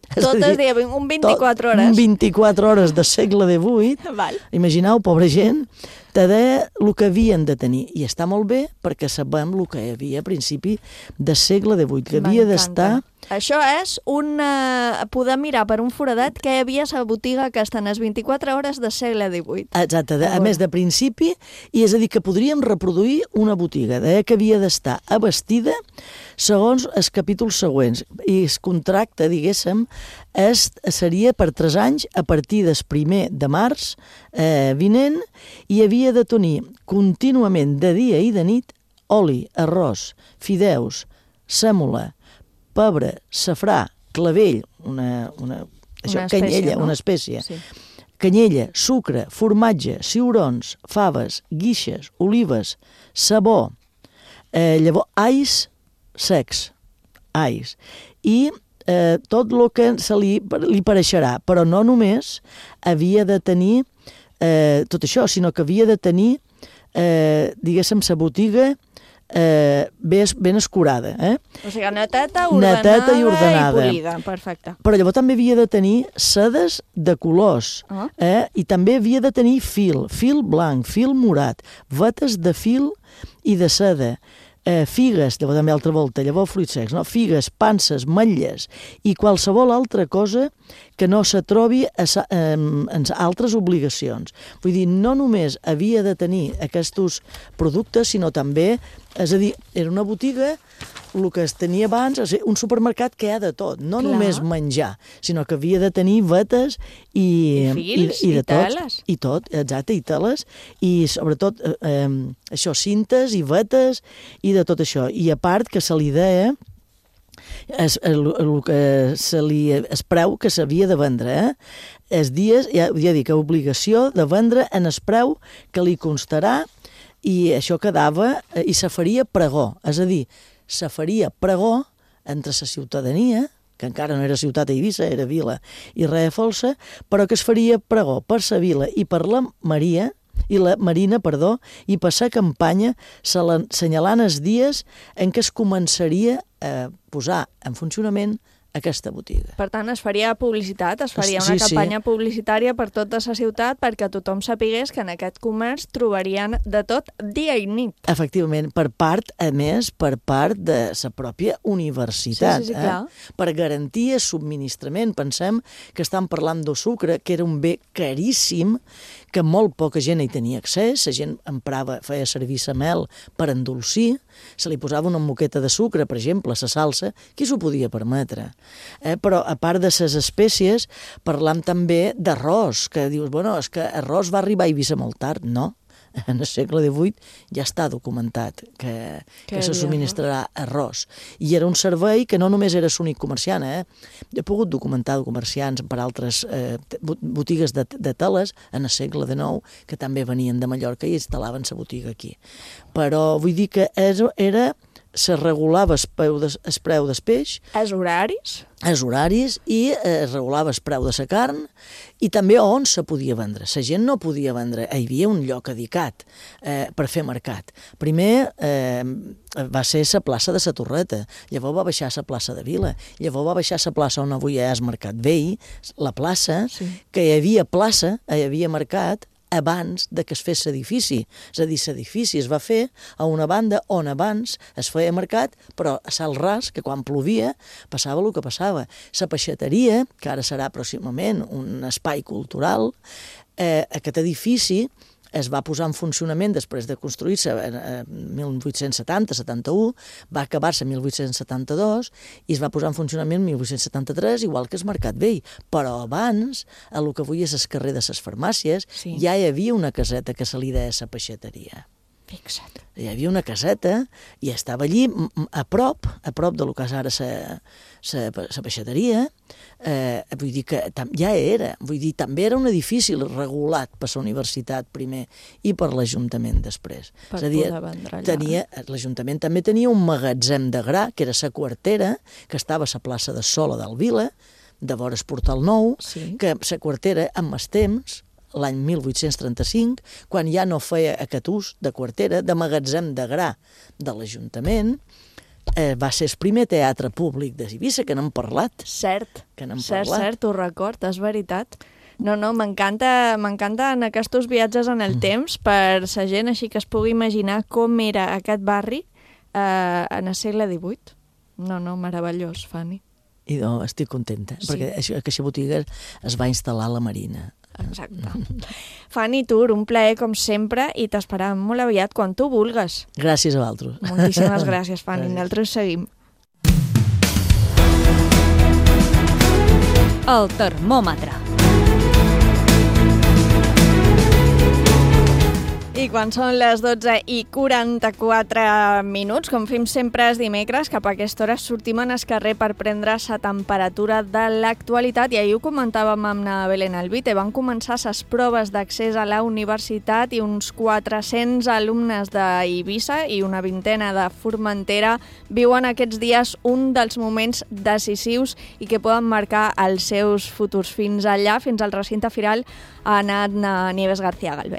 Totes, dir, un vint-i-quatre hores. Un vint-i-quatre hores de segle divuit. Val. Imagineu, pobra gent, te deia el que havien de tenir. I està molt bé perquè sabem el que hi havia a principi de segle divuit, que havia d'estar... Això és un, uh, poder mirar per un foradet que hi havia a la botiga aquesta en les vint-i-quatre hores de segle divuit. Exacte, de, a més de principi, i és a dir, que podríem reproduir una botiga, deia que havia d'estar abastida segons els capítols següents. I el contracte, diguéssim, és, seria per tres anys a partir del primer de març eh, vinent, i havia de tenir contínuament, de dia i de nit, oli, arròs, fideus, sèmola, pebre, safrà, clavell, una, una, això, una espècie, canyella, no? una espècie, Sí. canyella, sucre, formatge, ciurons, faves, guixes, olives, sabó, eh, llavors, ais secs, ais, i eh, tot el que se li, li pareixerà, però no només havia de tenir eh, tot això, sinó que havia de tenir, eh, diguéssim, sa botiga Eh, ben, ben escurada. Eh? O sigui, neteta, ordenada, neteta i, ordenada. i polida. Perfecte. Però llavors també havia de tenir sedes de colors. Ah. Eh? I també havia de tenir fil, fil blanc, fil morat, vetes de fil i de seda. Eh, figues, llavors també altra volta, llavors fruits secs, no? Figues, panses, matlles i qualsevol altra cosa que no se trobi a, eh, en altres obligacions. Vull dir, no només havia de tenir aquests productes, sinó també, és a dir, era una botiga, el que es tenia abans, és un supermercat que hi ha de tot, no Clar. només menjar, sinó que havia de tenir vetes i, I fils, i, i, de i tot, teles. i tot, exacte, i teles, i sobretot eh, eh, això, cintes i vetes i de tot això. I a part que se li deia es, el, el que se li, es preu que s'havia de vendre, eh? Els dies, ja, ja dic, obligació de vendre en el preu que li constarà, i això quedava, eh, i se faria pregó, és a dir, se faria pregó entre la ciutadania, que encara no era ciutat a Eivissa, era vila i Refolsa, però que es faria pregó per la vila i per la Maria, i la Marina, perdó, i per la campanya, senyalant els dies en què es començaria a posar en funcionament aquesta botiga. Per tant, es faria publicitat, es faria Sí, una sí. campanya publicitària per tota la ciutat perquè tothom sapigués que en aquest comerç trobarien de tot dia i nit. Efectivament, per part, a més, per part de la pròpia universitat. Sí, sí, sí, clar. Eh? Per garantir el subministrament. Pensem que estan parlant de sucre, que era un bé caríssim, que molt poca gent hi tenia accés, la gent emprava, feia servir la mel per endolcir, se li posava una moqueta de sucre, per exemple, a la salsa, qui s'ho podia permetre? Eh? Però, a part de les espècies, parlam també d'arròs, que dius, bueno, és que arròs va arribar a Eivissa molt tard. No, en el segle divuit ja està documentat que, que, que se subministrarà arròs. I era un servei que no només era l'únic comerciant, eh? He pogut documentar comerciants per altres eh, botigues de, de teles en el segle dinou que també venien de Mallorca i instal·laven la botiga aquí. Però vull dir que era... se regulava el preu, de, el preu del peix. Els horaris? Els horaris i es regulava el preu de la carn i també on se podia vendre. La gent no podia vendre, hi havia un lloc dedicat eh, per fer mercat. Primer eh, va ser la plaça de la Torreta, llavors va baixar la plaça de Vila, llavors va baixar la plaça on avui és Mercat Vell, la plaça, sí. Que hi havia plaça, hi havia mercat, abans de que es fes l'edifici. És a dir, l'edifici es va fer a una banda on abans es feia mercat, però a salt ras, que quan plovia passava el que passava. La peixateria, que ara serà pròximament un espai cultural, eh, aquest edifici es va posar en funcionament després de construir-se en mil vuit-cents setanta setanta-u, va acabar-se en mil vuit-cents setanta-dos i es va posar en funcionament en mil vuit-cents setanta-tres, igual que el Mercat Vell. Però abans, a lo que avui és el carrer de les farmàcies, sí. Ja hi havia una caseta que se li deia la peixateria. Fixa't. Hi havia una caseta i estava allí a prop, a prop de lo que és ara la peixateria, eh, vull dir que ja era, vull dir, també era un edifici regulat per la universitat primer i per l'Ajuntament després. Per és a dir, poder vendre allà. Tenia, l'Ajuntament també tenia un magatzem de gra, que era la quartera, que estava a la plaça de Sola del Vila, de vores Portal Nou, sí. Que la quartera, amb els temps, l'any mil vuit-cents trenta-cinc, quan ja no feia aquest ús de quartera, de magatzem de gra de l'Ajuntament, eh, va ser el primer teatre públic d'Eivissa, que n'hem parlat. Cert, que n'hem cert, parlat. cert, ho record, és veritat. No, no, m'encanta m'encanten aquests viatges en el temps per la gent així que es pugui imaginar com era aquest barri eh, en el segle divuit. No, no, meravellós, Fanny. I no, estic contenta, sí. perquè aquesta botiga es va instal·lar a la Marina. Exacte. Fanny Tur, un plaer com sempre i t'esperem molt aviat quan tu vulgues. Gràcies a vosaltres. Moltíssimes gràcies, Fanny. Nosaltres seguim. El termòmetre. I quan són les dotze i quaranta-quatre minuts, com fem sempre els dimecres, cap a aquesta hora sortim en el carrer per prendre la temperatura de l'actualitat. I ahir ho comentàvem amb la Belén Albite, van començar les proves d'accés a la universitat i uns quatre-cents alumnes d'Eivissa i una vintena de Formentera viuen aquests dies un dels moments decisius i que poden marcar els seus futurs. Fins allà, fins al recinte firal, ha anat Nieves García Galvez.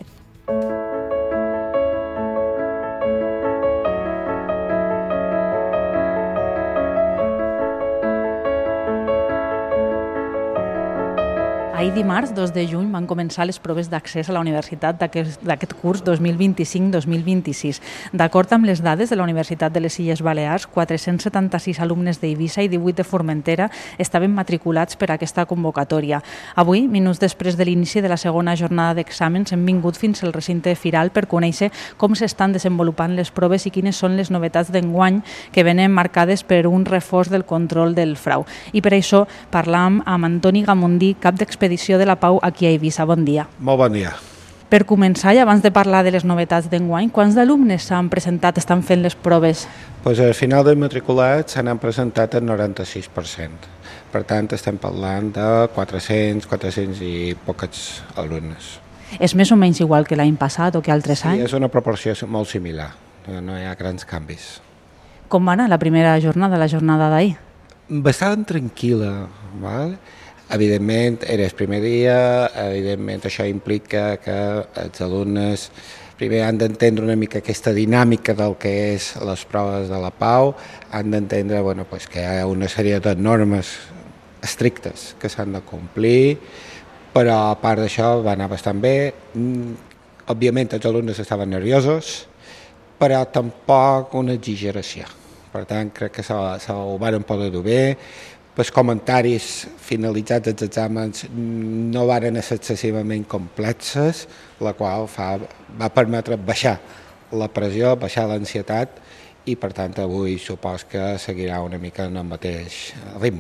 Ahir dimarts, dos de juny, van començar les proves d'accés a la universitat d'aquest curs dos mil vint-i-cinc dos mil vint-i-sis. D'acord amb les dades de la Universitat de les Illes Balears, quatre-cents setanta-sis alumnes d'Eivissa i divuit de Formentera estaven matriculats per a aquesta convocatòria. Avui, minuts després de l'inici de la segona jornada d'exàmens, hem vingut fins al recinte firal per conèixer com s'estan desenvolupant les proves i quines són les novetats d'enguany que venen marcades per un reforç del control del frau. I per això parlam amb Antoni Gamundí, cap d'expedició Expedició de la Pau aquí a Eivissa. Bon dia. Molt bon dia. Per començar, i abans de parlar de les novetats d'enguany, quants d'alumnes s'han presentat, estan fent les proves? Pues al final dels matriculats se n'han presentat el noranta-sis per cent. Per tant, estem parlant de quatre-cents, quatre-cents i pocs alumnes. És més o menys igual que l'any passat o que altres sí, anys? Sí, és una proporció molt similar. No hi ha grans canvis. Com va anar la primera jornada, la jornada d'ahir? Bastant tranquil·la, val? Evidentment, era el primer dia, evidentment això implica que els alumnes primer han d'entendre una mica aquesta dinàmica del que és les proves de la Pau, han d'entendre bueno, pues, que hi ha una sèrie de normes estrictes que s'han de complir, però a part d'això va anar bastant bé. Òbviament els alumnes estaven nerviosos, però tampoc una exageració. Per tant, crec que se, se ho van poder dur bé. Els comentaris finalitzats dels exàmens no van ser excessivament complexes, la qual fa, va permetre baixar la pressió, baixar l'ansietat i per tant avui supos que seguirà una mica en el mateix ritme.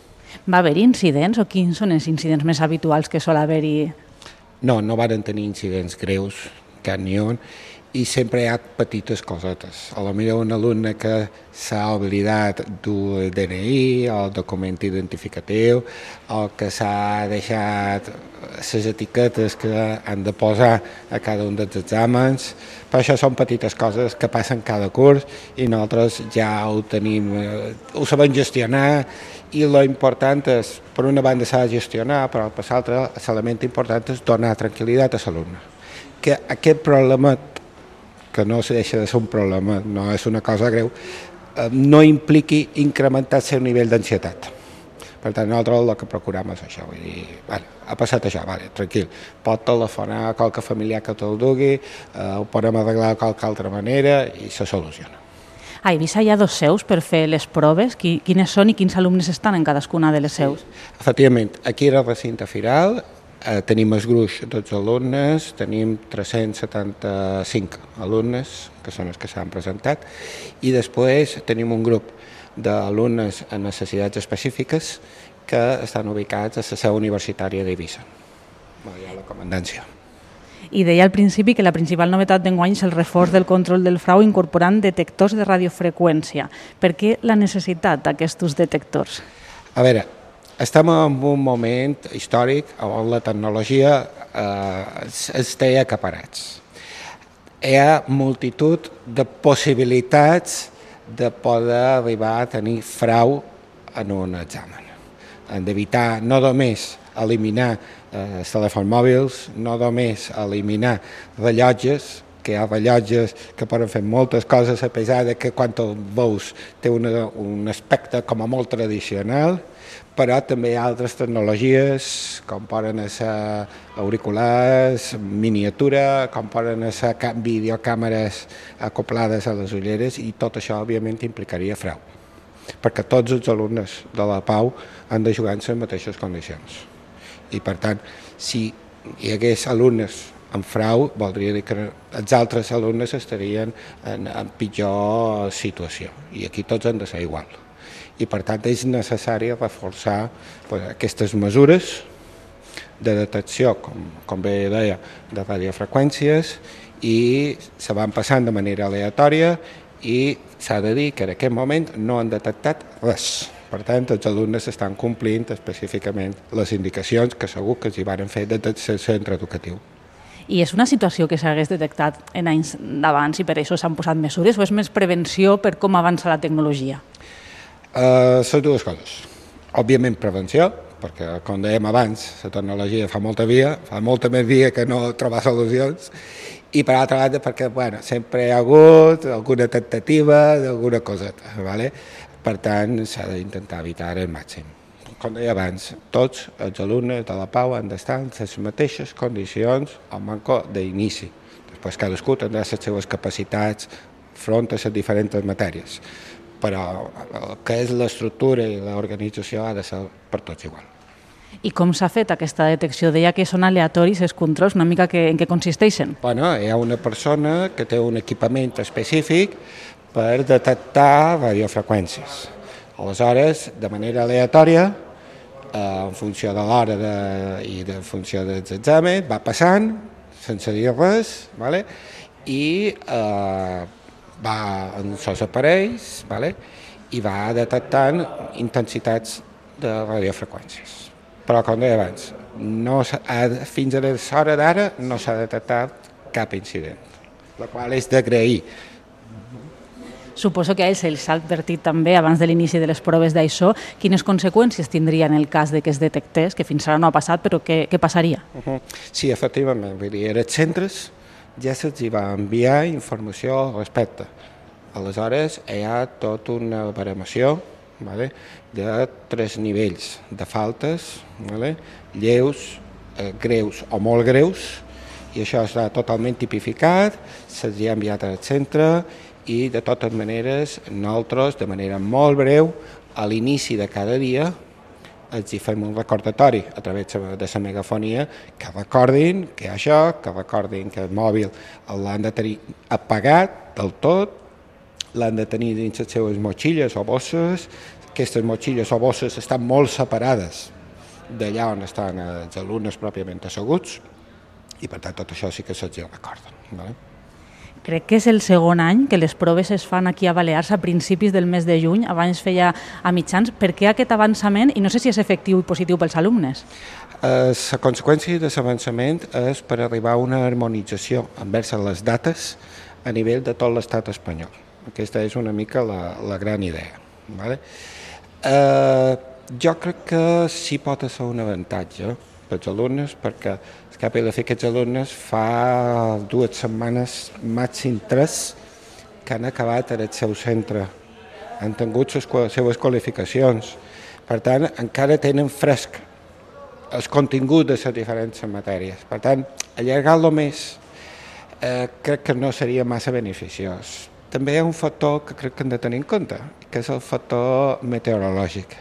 Va haver incidents o quins són els incidents més habituals que sol haver-hi? No, no van tenir incidents greus, cap ni un, i sempre hi ha petites cosetes. A lo millor un alumne que s'ha oblidat dur el D N I o el document identificatiu o que s'ha deixat les etiquetes que han de posar a cada un dels exàmens, però això són petites coses que passen cada curs i nosaltres ja ho tenim, ho sabem gestionar i l'important és, per una banda s'ha de gestionar, però per l'altra l'element important és donar tranquil·litat a l'alumne. Que aquest problema, que no se deixa de ser un problema, no és una cosa greu, no impliqui incrementar el seu nivell d'ansietat. Per tant, nosaltres el que procurem és això, vull dir, bueno, ha passat això, vale, tranquil, pot telefonar a qualque familiar que te'l dugui, eh, ho podem arreglar de qualque altra manera i se soluciona. A Eivissa hi ha dos seus per fer les proves, quines són i quins alumnes estan en cadascuna de les seus? Efectivament, aquí era el recinte firal, Eh, tenim els gruix dels alumnes, tenim tres-cents setanta-cinc alumnes, que són els que s'han presentat, i després tenim un grup d'alumnes amb necessitats específiques que estan ubicats a la seu universitària d'Eivissa, a la comandància. I deia al principi que la principal novetat d'enguany és el reforç del control del frau incorporant detectors de radiofreqüència. Per què la necessitat d'aquests detectors? A veure, estem en un moment històric on la tecnologia eh, es té acaparats. Hi ha multitud de possibilitats de poder arribar a tenir frau en un examen. Hem d'evitar no només eliminar eh, els telèfons mòbils, no només eliminar rellotges, que hi ha rellotges que poden fer moltes coses, a pesar de que quan el veus té una, un aspecte com a molt tradicional, però també hi ha altres tecnologies, com poden ser auriculars, miniatura, com poden ser videocàmeres acoplades a les ulleres, i tot això, òbviament, implicaria frau, perquè tots els alumnes de la Pau han de jugar en les mateixes condicions. I, per tant, si hi hagués alumnes amb frau, voldria dir que els altres alumnes estarien en, en pitjor situació, i aquí tots han de ser igual. I, per tant, és necessari reforçar pues, aquestes mesures de detecció, com, com bé deia, de radiofreqüències, i se van passant de manera aleatòria, i s'ha de dir que en aquest moment no han detectat res. Per tant, els alumnes estan complint específicament les indicacions que segur que s'hi van fer des del centre educatiu. I és una situació que s'hagués detectat en anys d'abans i per això s'han posat mesures, o és més prevenció per com avança la tecnologia? Uh, són dues coses. Òbviament prevenció, perquè com dèiem abans, la tecnologia fa molta via, fa molta més via que no trobar solucions, i per altra banda perquè bueno, sempre hi ha hagut alguna tentativa d'alguna coseta, ¿vale? Per tant s'ha d'intentar evitar al màxim. Com deia abans, tots els alumnes de la Pau han d'estar en les mateixes condicions al manco d'inici. Després cadascú tindrà les seves capacitats front a les diferents matèries, però el que és l'estructura i l'organització ha de ser per tots igual. I com s'ha fet aquesta detecció? Deia que són aleatoris els controls, una mica que, en què consisteixen? Bueno, hi ha una persona que té un equipament específic per detectar radiofreqüències. Aleshores, de manera aleatòria, eh, en funció de l'hora de, i de funció dels exàmens, va passant, sense dir res, ¿vale? I eh, va en els aparells, ¿vale? I va detectant intensitats de radiofreqüències. Però, com deia abans, no fins a l'hora d'ara no s'ha detectat cap incident, la qual és d'agrair. Suposo que a ells se'ls ha advertit també, abans de l'inici de les proves d'això, quines conseqüències tindria en el cas de que es detectés, que fins ara no ha passat, però què, què passaria? Uh -huh. Sí, efectivament, vull dir, als centres ja se'ls va enviar informació al respecte. Aleshores, hi ha tota una baremació, ¿vale? De tres nivells de faltes, ¿vale? Lleus, eh, greus o molt greus, i això està totalment tipificat, se'ls ha enviat al centre, i de totes maneres nosaltres, de manera molt breu, a l'inici de cada dia els hi fem un recordatori a través de la megafonia que recordin que hi ha això, que recordin que el mòbil l'han de tenir apagat del tot, l'han de tenir dins les seves motxilles o bosses. Aquestes motxilles o bosses estan molt separades d'allà on estan els alumnes pròpiament asseguts, i per tant tot això sí que se'ls recorden. ¿Vale? Crec que és el segon any que les proves es fan aquí a Balears a principis del mes de juny, abans feia a mitjans. Per què aquest avançament? I no sé si és efectiu i positiu pels alumnes. Eh, la conseqüència de l'avançament és per arribar a una harmonització envers les dates a nivell de tot l'estat espanyol. Aquesta és una mica la, la gran idea. Vale? Eh, jo crec que sí pot ser un avantatge pels alumnes, perquè cap i a la fi aquests alumnes fa dues setmanes, màxim tres, que han acabat en el seu centre, han tingut les seves qualificacions, per tant encara tenen fresc el contingut de les diferents matèries. Per tant, allargar-lo més eh, crec que no seria massa beneficiós. També hi ha un factor que crec que hem de tenir en compte, que és el factor meteorològic.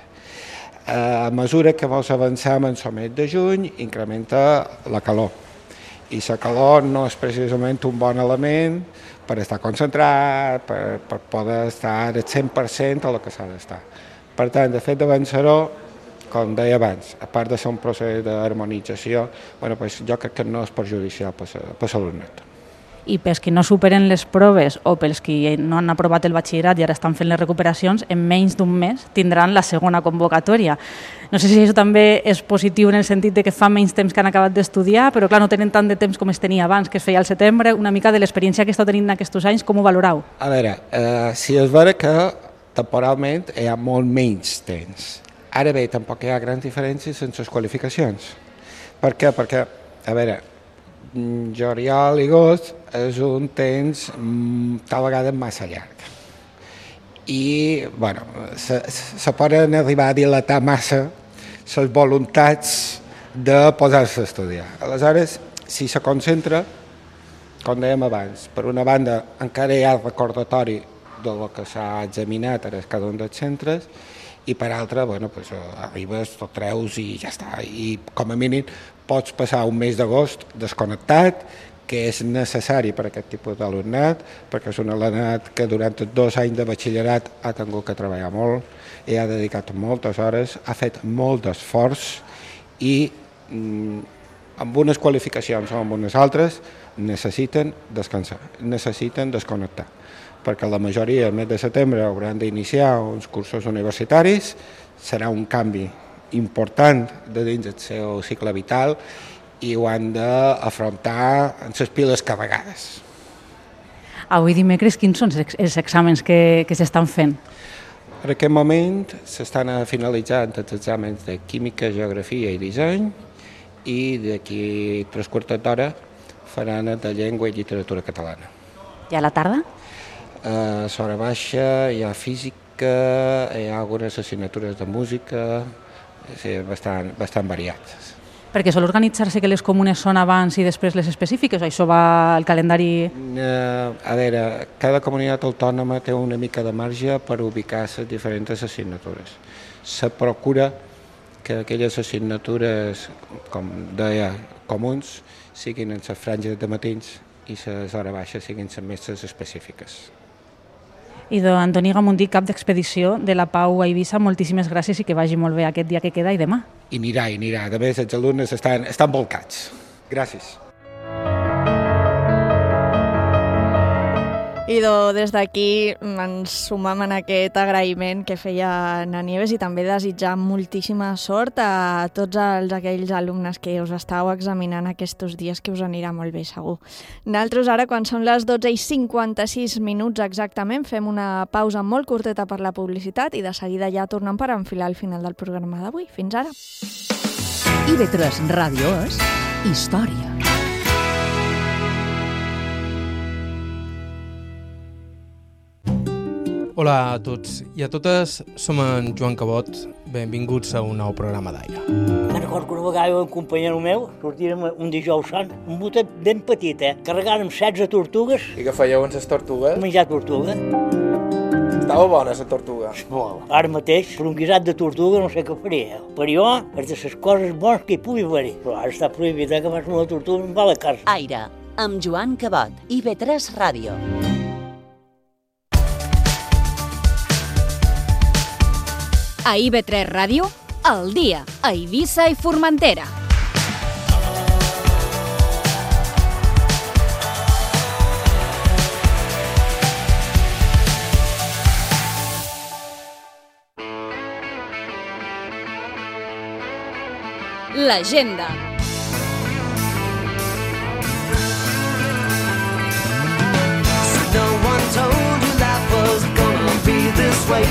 A mesura que vols avançar en el mes de juny, incrementa la calor. I la calor no és precisament un bon element per estar concentrat, per, per poder estar al cent per cent a lo que s'ha d'estar. Per tant, de fet d'avançar-ho, com deia abans, a part de ser un procés d'harmonització, bueno, pues jo crec que no és perjudicial per l'alumnat. I pels que no superen les proves o pels que no han aprovat el batxillerat i ara estan fent les recuperacions, en menys d'un mes tindran la segona convocatòria. No sé si això també és positiu en el sentit de que fa menys temps que han acabat d'estudiar, però clar, no tenen tant de temps com es tenia abans, que es feia al setembre. Una mica de l'experiència que esteu tenint aquests anys, com ho valorau? A veure, eh, si és vera que temporalment hi ha molt menys temps. Ara bé, tampoc hi ha grans diferències en les qualificacions. Per què? Perquè, a veure, juliol i agost és un temps tal vegada massa llarg. I, bueno, se, se poden arribar a dilatar massa les voluntats de posar-se a estudiar. Aleshores, si se concentra, com dèiem abans, per una banda encara hi ha el recordatori de lo que s'ha examinat a cada un dels centres i per altra, bueno, pues, arribes, tot treus i ja està. I com a mínim pots passar un mes d'agost desconnectat, que és necessari per a aquest tipus d'alumnat, perquè és un alumnat que durant dos anys de batxillerat ha tingut que treballar molt, i ha dedicat moltes hores, ha fet molt d'esforç i mm, amb unes qualificacions o amb unes altres necessiten descansar, necessiten desconnectar, perquè la majoria al mes de setembre hauran d'iniciar uns cursos universitaris, serà un canvi important de dins del seu cicle vital i ho han d'afrontar amb les piles carregades. Avui dimecres, quins són els exàmens que, que s'estan fent? En aquest moment s'estan finalitzant els exàmens de Química, Geografia i Disseny i d'aquí tres quarts d'hora faran de Llengua i Literatura Catalana. I a la tarda? A l'hora baixa hi ha Física, hi ha algunes assignatures de Música, sí, bastant, bastant variats. Perquè sol organitzar-se que les comunes són abans i després les específiques, o això va al calendari? Uh, a veure, cada comunitat autònoma té una mica de marge per ubicar les diferents assignatures. Se procura que aquelles assignatures, com deia, comuns, siguin en les franges de matins i les hores baixes siguin les més específiques. I d'Antoni Gamundí, cap d'expedició de la Pau a Eivissa, moltíssimes gràcies i que vagi molt bé aquest dia que queda i demà. I anirà, i anirà. A més, els alumnes estan, estan volcats. Gràcies. I des d'aquí ens sumam en aquest agraïment que feia na Nieves i també desitjar moltíssima sort a tots els, aquells alumnes que us estàu examinant aquests dies, que us anirà molt bé, segur. Nosaltres ara, quan són les dotze i cinquanta-sis minuts exactament, fem una pausa molt curteta per la publicitat i de seguida ja tornem per enfilar el final del programa d'avui. Fins ara. I V tres Ràdio és història. Hola a tots i a totes, som en Joan Cabot, benvinguts a un nou programa d'Aire. Me'n recordo que una vegada un companyero meu sortirem un dijous sant, un botet ben petit, eh? Carregàrem setze tortugues. I què fèieu amb les tortugues? Menjar tortuga. Estava bona la tortuga. Molt. Ara mateix, per un guisat de tortuga no sé què faria. Per jo, és de les coses bones que hi pugui haver. Però ara està prohibit, eh, que fas una tortuga i em va a la casa. Aire, amb Joan Cabot, I V tres Ràdio. A I V tres Ràdio, al dia, a Eivissa i Formentera. L'agenda. No one told you life was gonna be this way.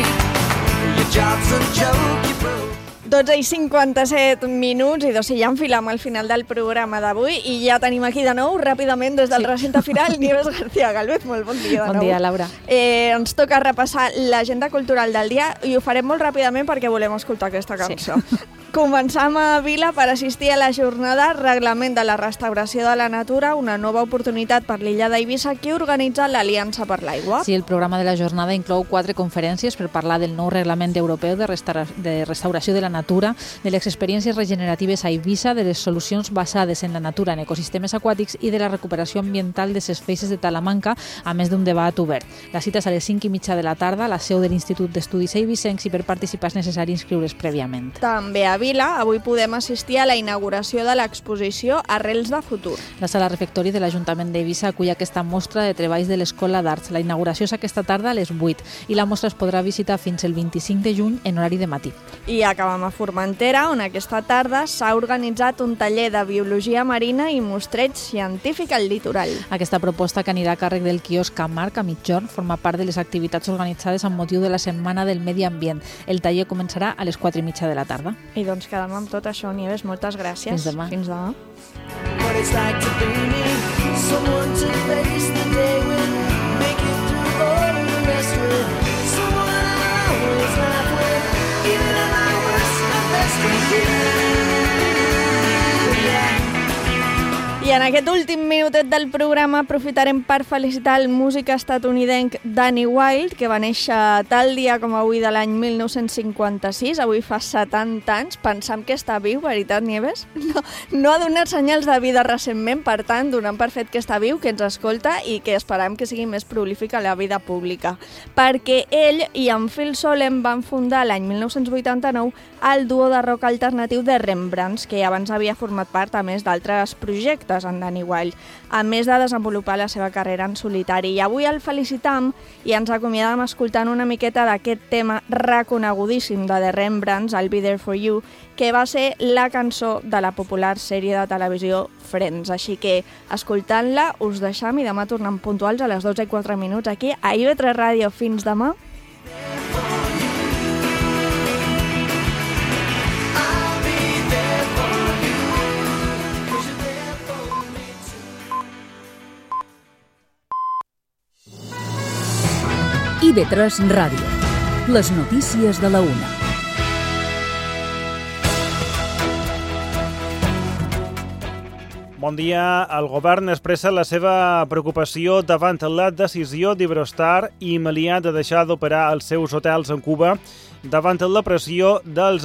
dotze i cinquanta-set minuts i dos i ja enfilam al final del programa d'avui i ja tenim aquí de nou, ràpidament, des del recinte firal, Nieves García Galvez. Molt bon dia de nou. Bon dia, Laura. Eh, ens toca repassar l'agenda cultural del dia i ho farem molt ràpidament perquè volem escoltar aquesta cançó. Sí. Començam a Vila per assistir a la jornada Reglament de la Restauració de la Natura, una nova oportunitat per l'illa d'Eivissa que organitza l'Aliança per l'Aigua. Sí, el programa de la jornada inclou quatre conferències per parlar del nou Reglament Europeu de, restaura de Restauració de la Natura, de les experiències regeneratives a Eivissa, de les solucions basades en la natura en ecosistemes aquàtics i de la recuperació ambiental de ses feixes de Talamanca, a més d'un debat obert. La cita és a les cinc i mitja de la tarda a la seu de l'Institut d'Estudis Eivissencs i per participar és necessari inscriure's prèviament. També a Vila, avui podem assistir a la inauguració de l'exposició Arrels de Futur. La sala refectori de l'Ajuntament d'Eivissa acull aquesta mostra de treballs de l'Escola d'Arts. La inauguració és aquesta tarda a les vuit i la mostra es podrà visitar fins el vint-i-cinc de juny en horari de matí. I acabam a Formentera, on aquesta tarda s'ha organitzat un taller de biologia marina i mostreig científic al litoral. Aquesta proposta, que anirà a càrrec del quiosc Can Marc a mitjorn, forma part de les activitats organitzades amb motiu de la Setmana del Medi Ambient. El taller començarà a les quatre i mitja de la tarda. I doncs quedem amb tot això, Nieves. Moltes gràcies. Fins demà. Fins demà. it's like to be me. Someone to face the day with, make it through all the rest with. Someone I always laugh with, even at my worst, I'm best with you. I en aquest últim minutet del programa aprofitarem per felicitar el músic estatunidenc Danny Wilde, que va néixer tal dia com avui de l'any mil nou-cents cinquanta-sis, avui fa setanta anys. Pensam que està viu, veritat, Nieves? No, no ha donat senyals de vida recentment, per tant, donant per fet que està viu, que ens escolta i que esperem que sigui més prolífic a la vida pública. Perquè ell i en Phil Solen van fundar l'any mil nou-cents vuitanta-nou el duo de rock alternatiu de Rembrandts, que abans havia format part, a més, d'altres projectes en Danny Wilde, a més de desenvolupar la seva carrera en solitari. I avui el felicitam i ens acomiadam escoltant una miqueta d'aquest tema reconegudíssim de The Rembrandts, I'll Be There For You, que va ser la cançó de la popular sèrie de televisió Friends. Així que, escoltant-la, us deixam i demà tornem puntuals a les dotze i quatre minuts aquí a I V tres Ràdio. Fins demà. I V tres Ràdio. Les notícies de la una. Bon dia. El govern expressa la seva preocupació davant la decisió d'Iberostar i Meliá de deixar d'operar els seus hotels en Cuba davant la pressió dels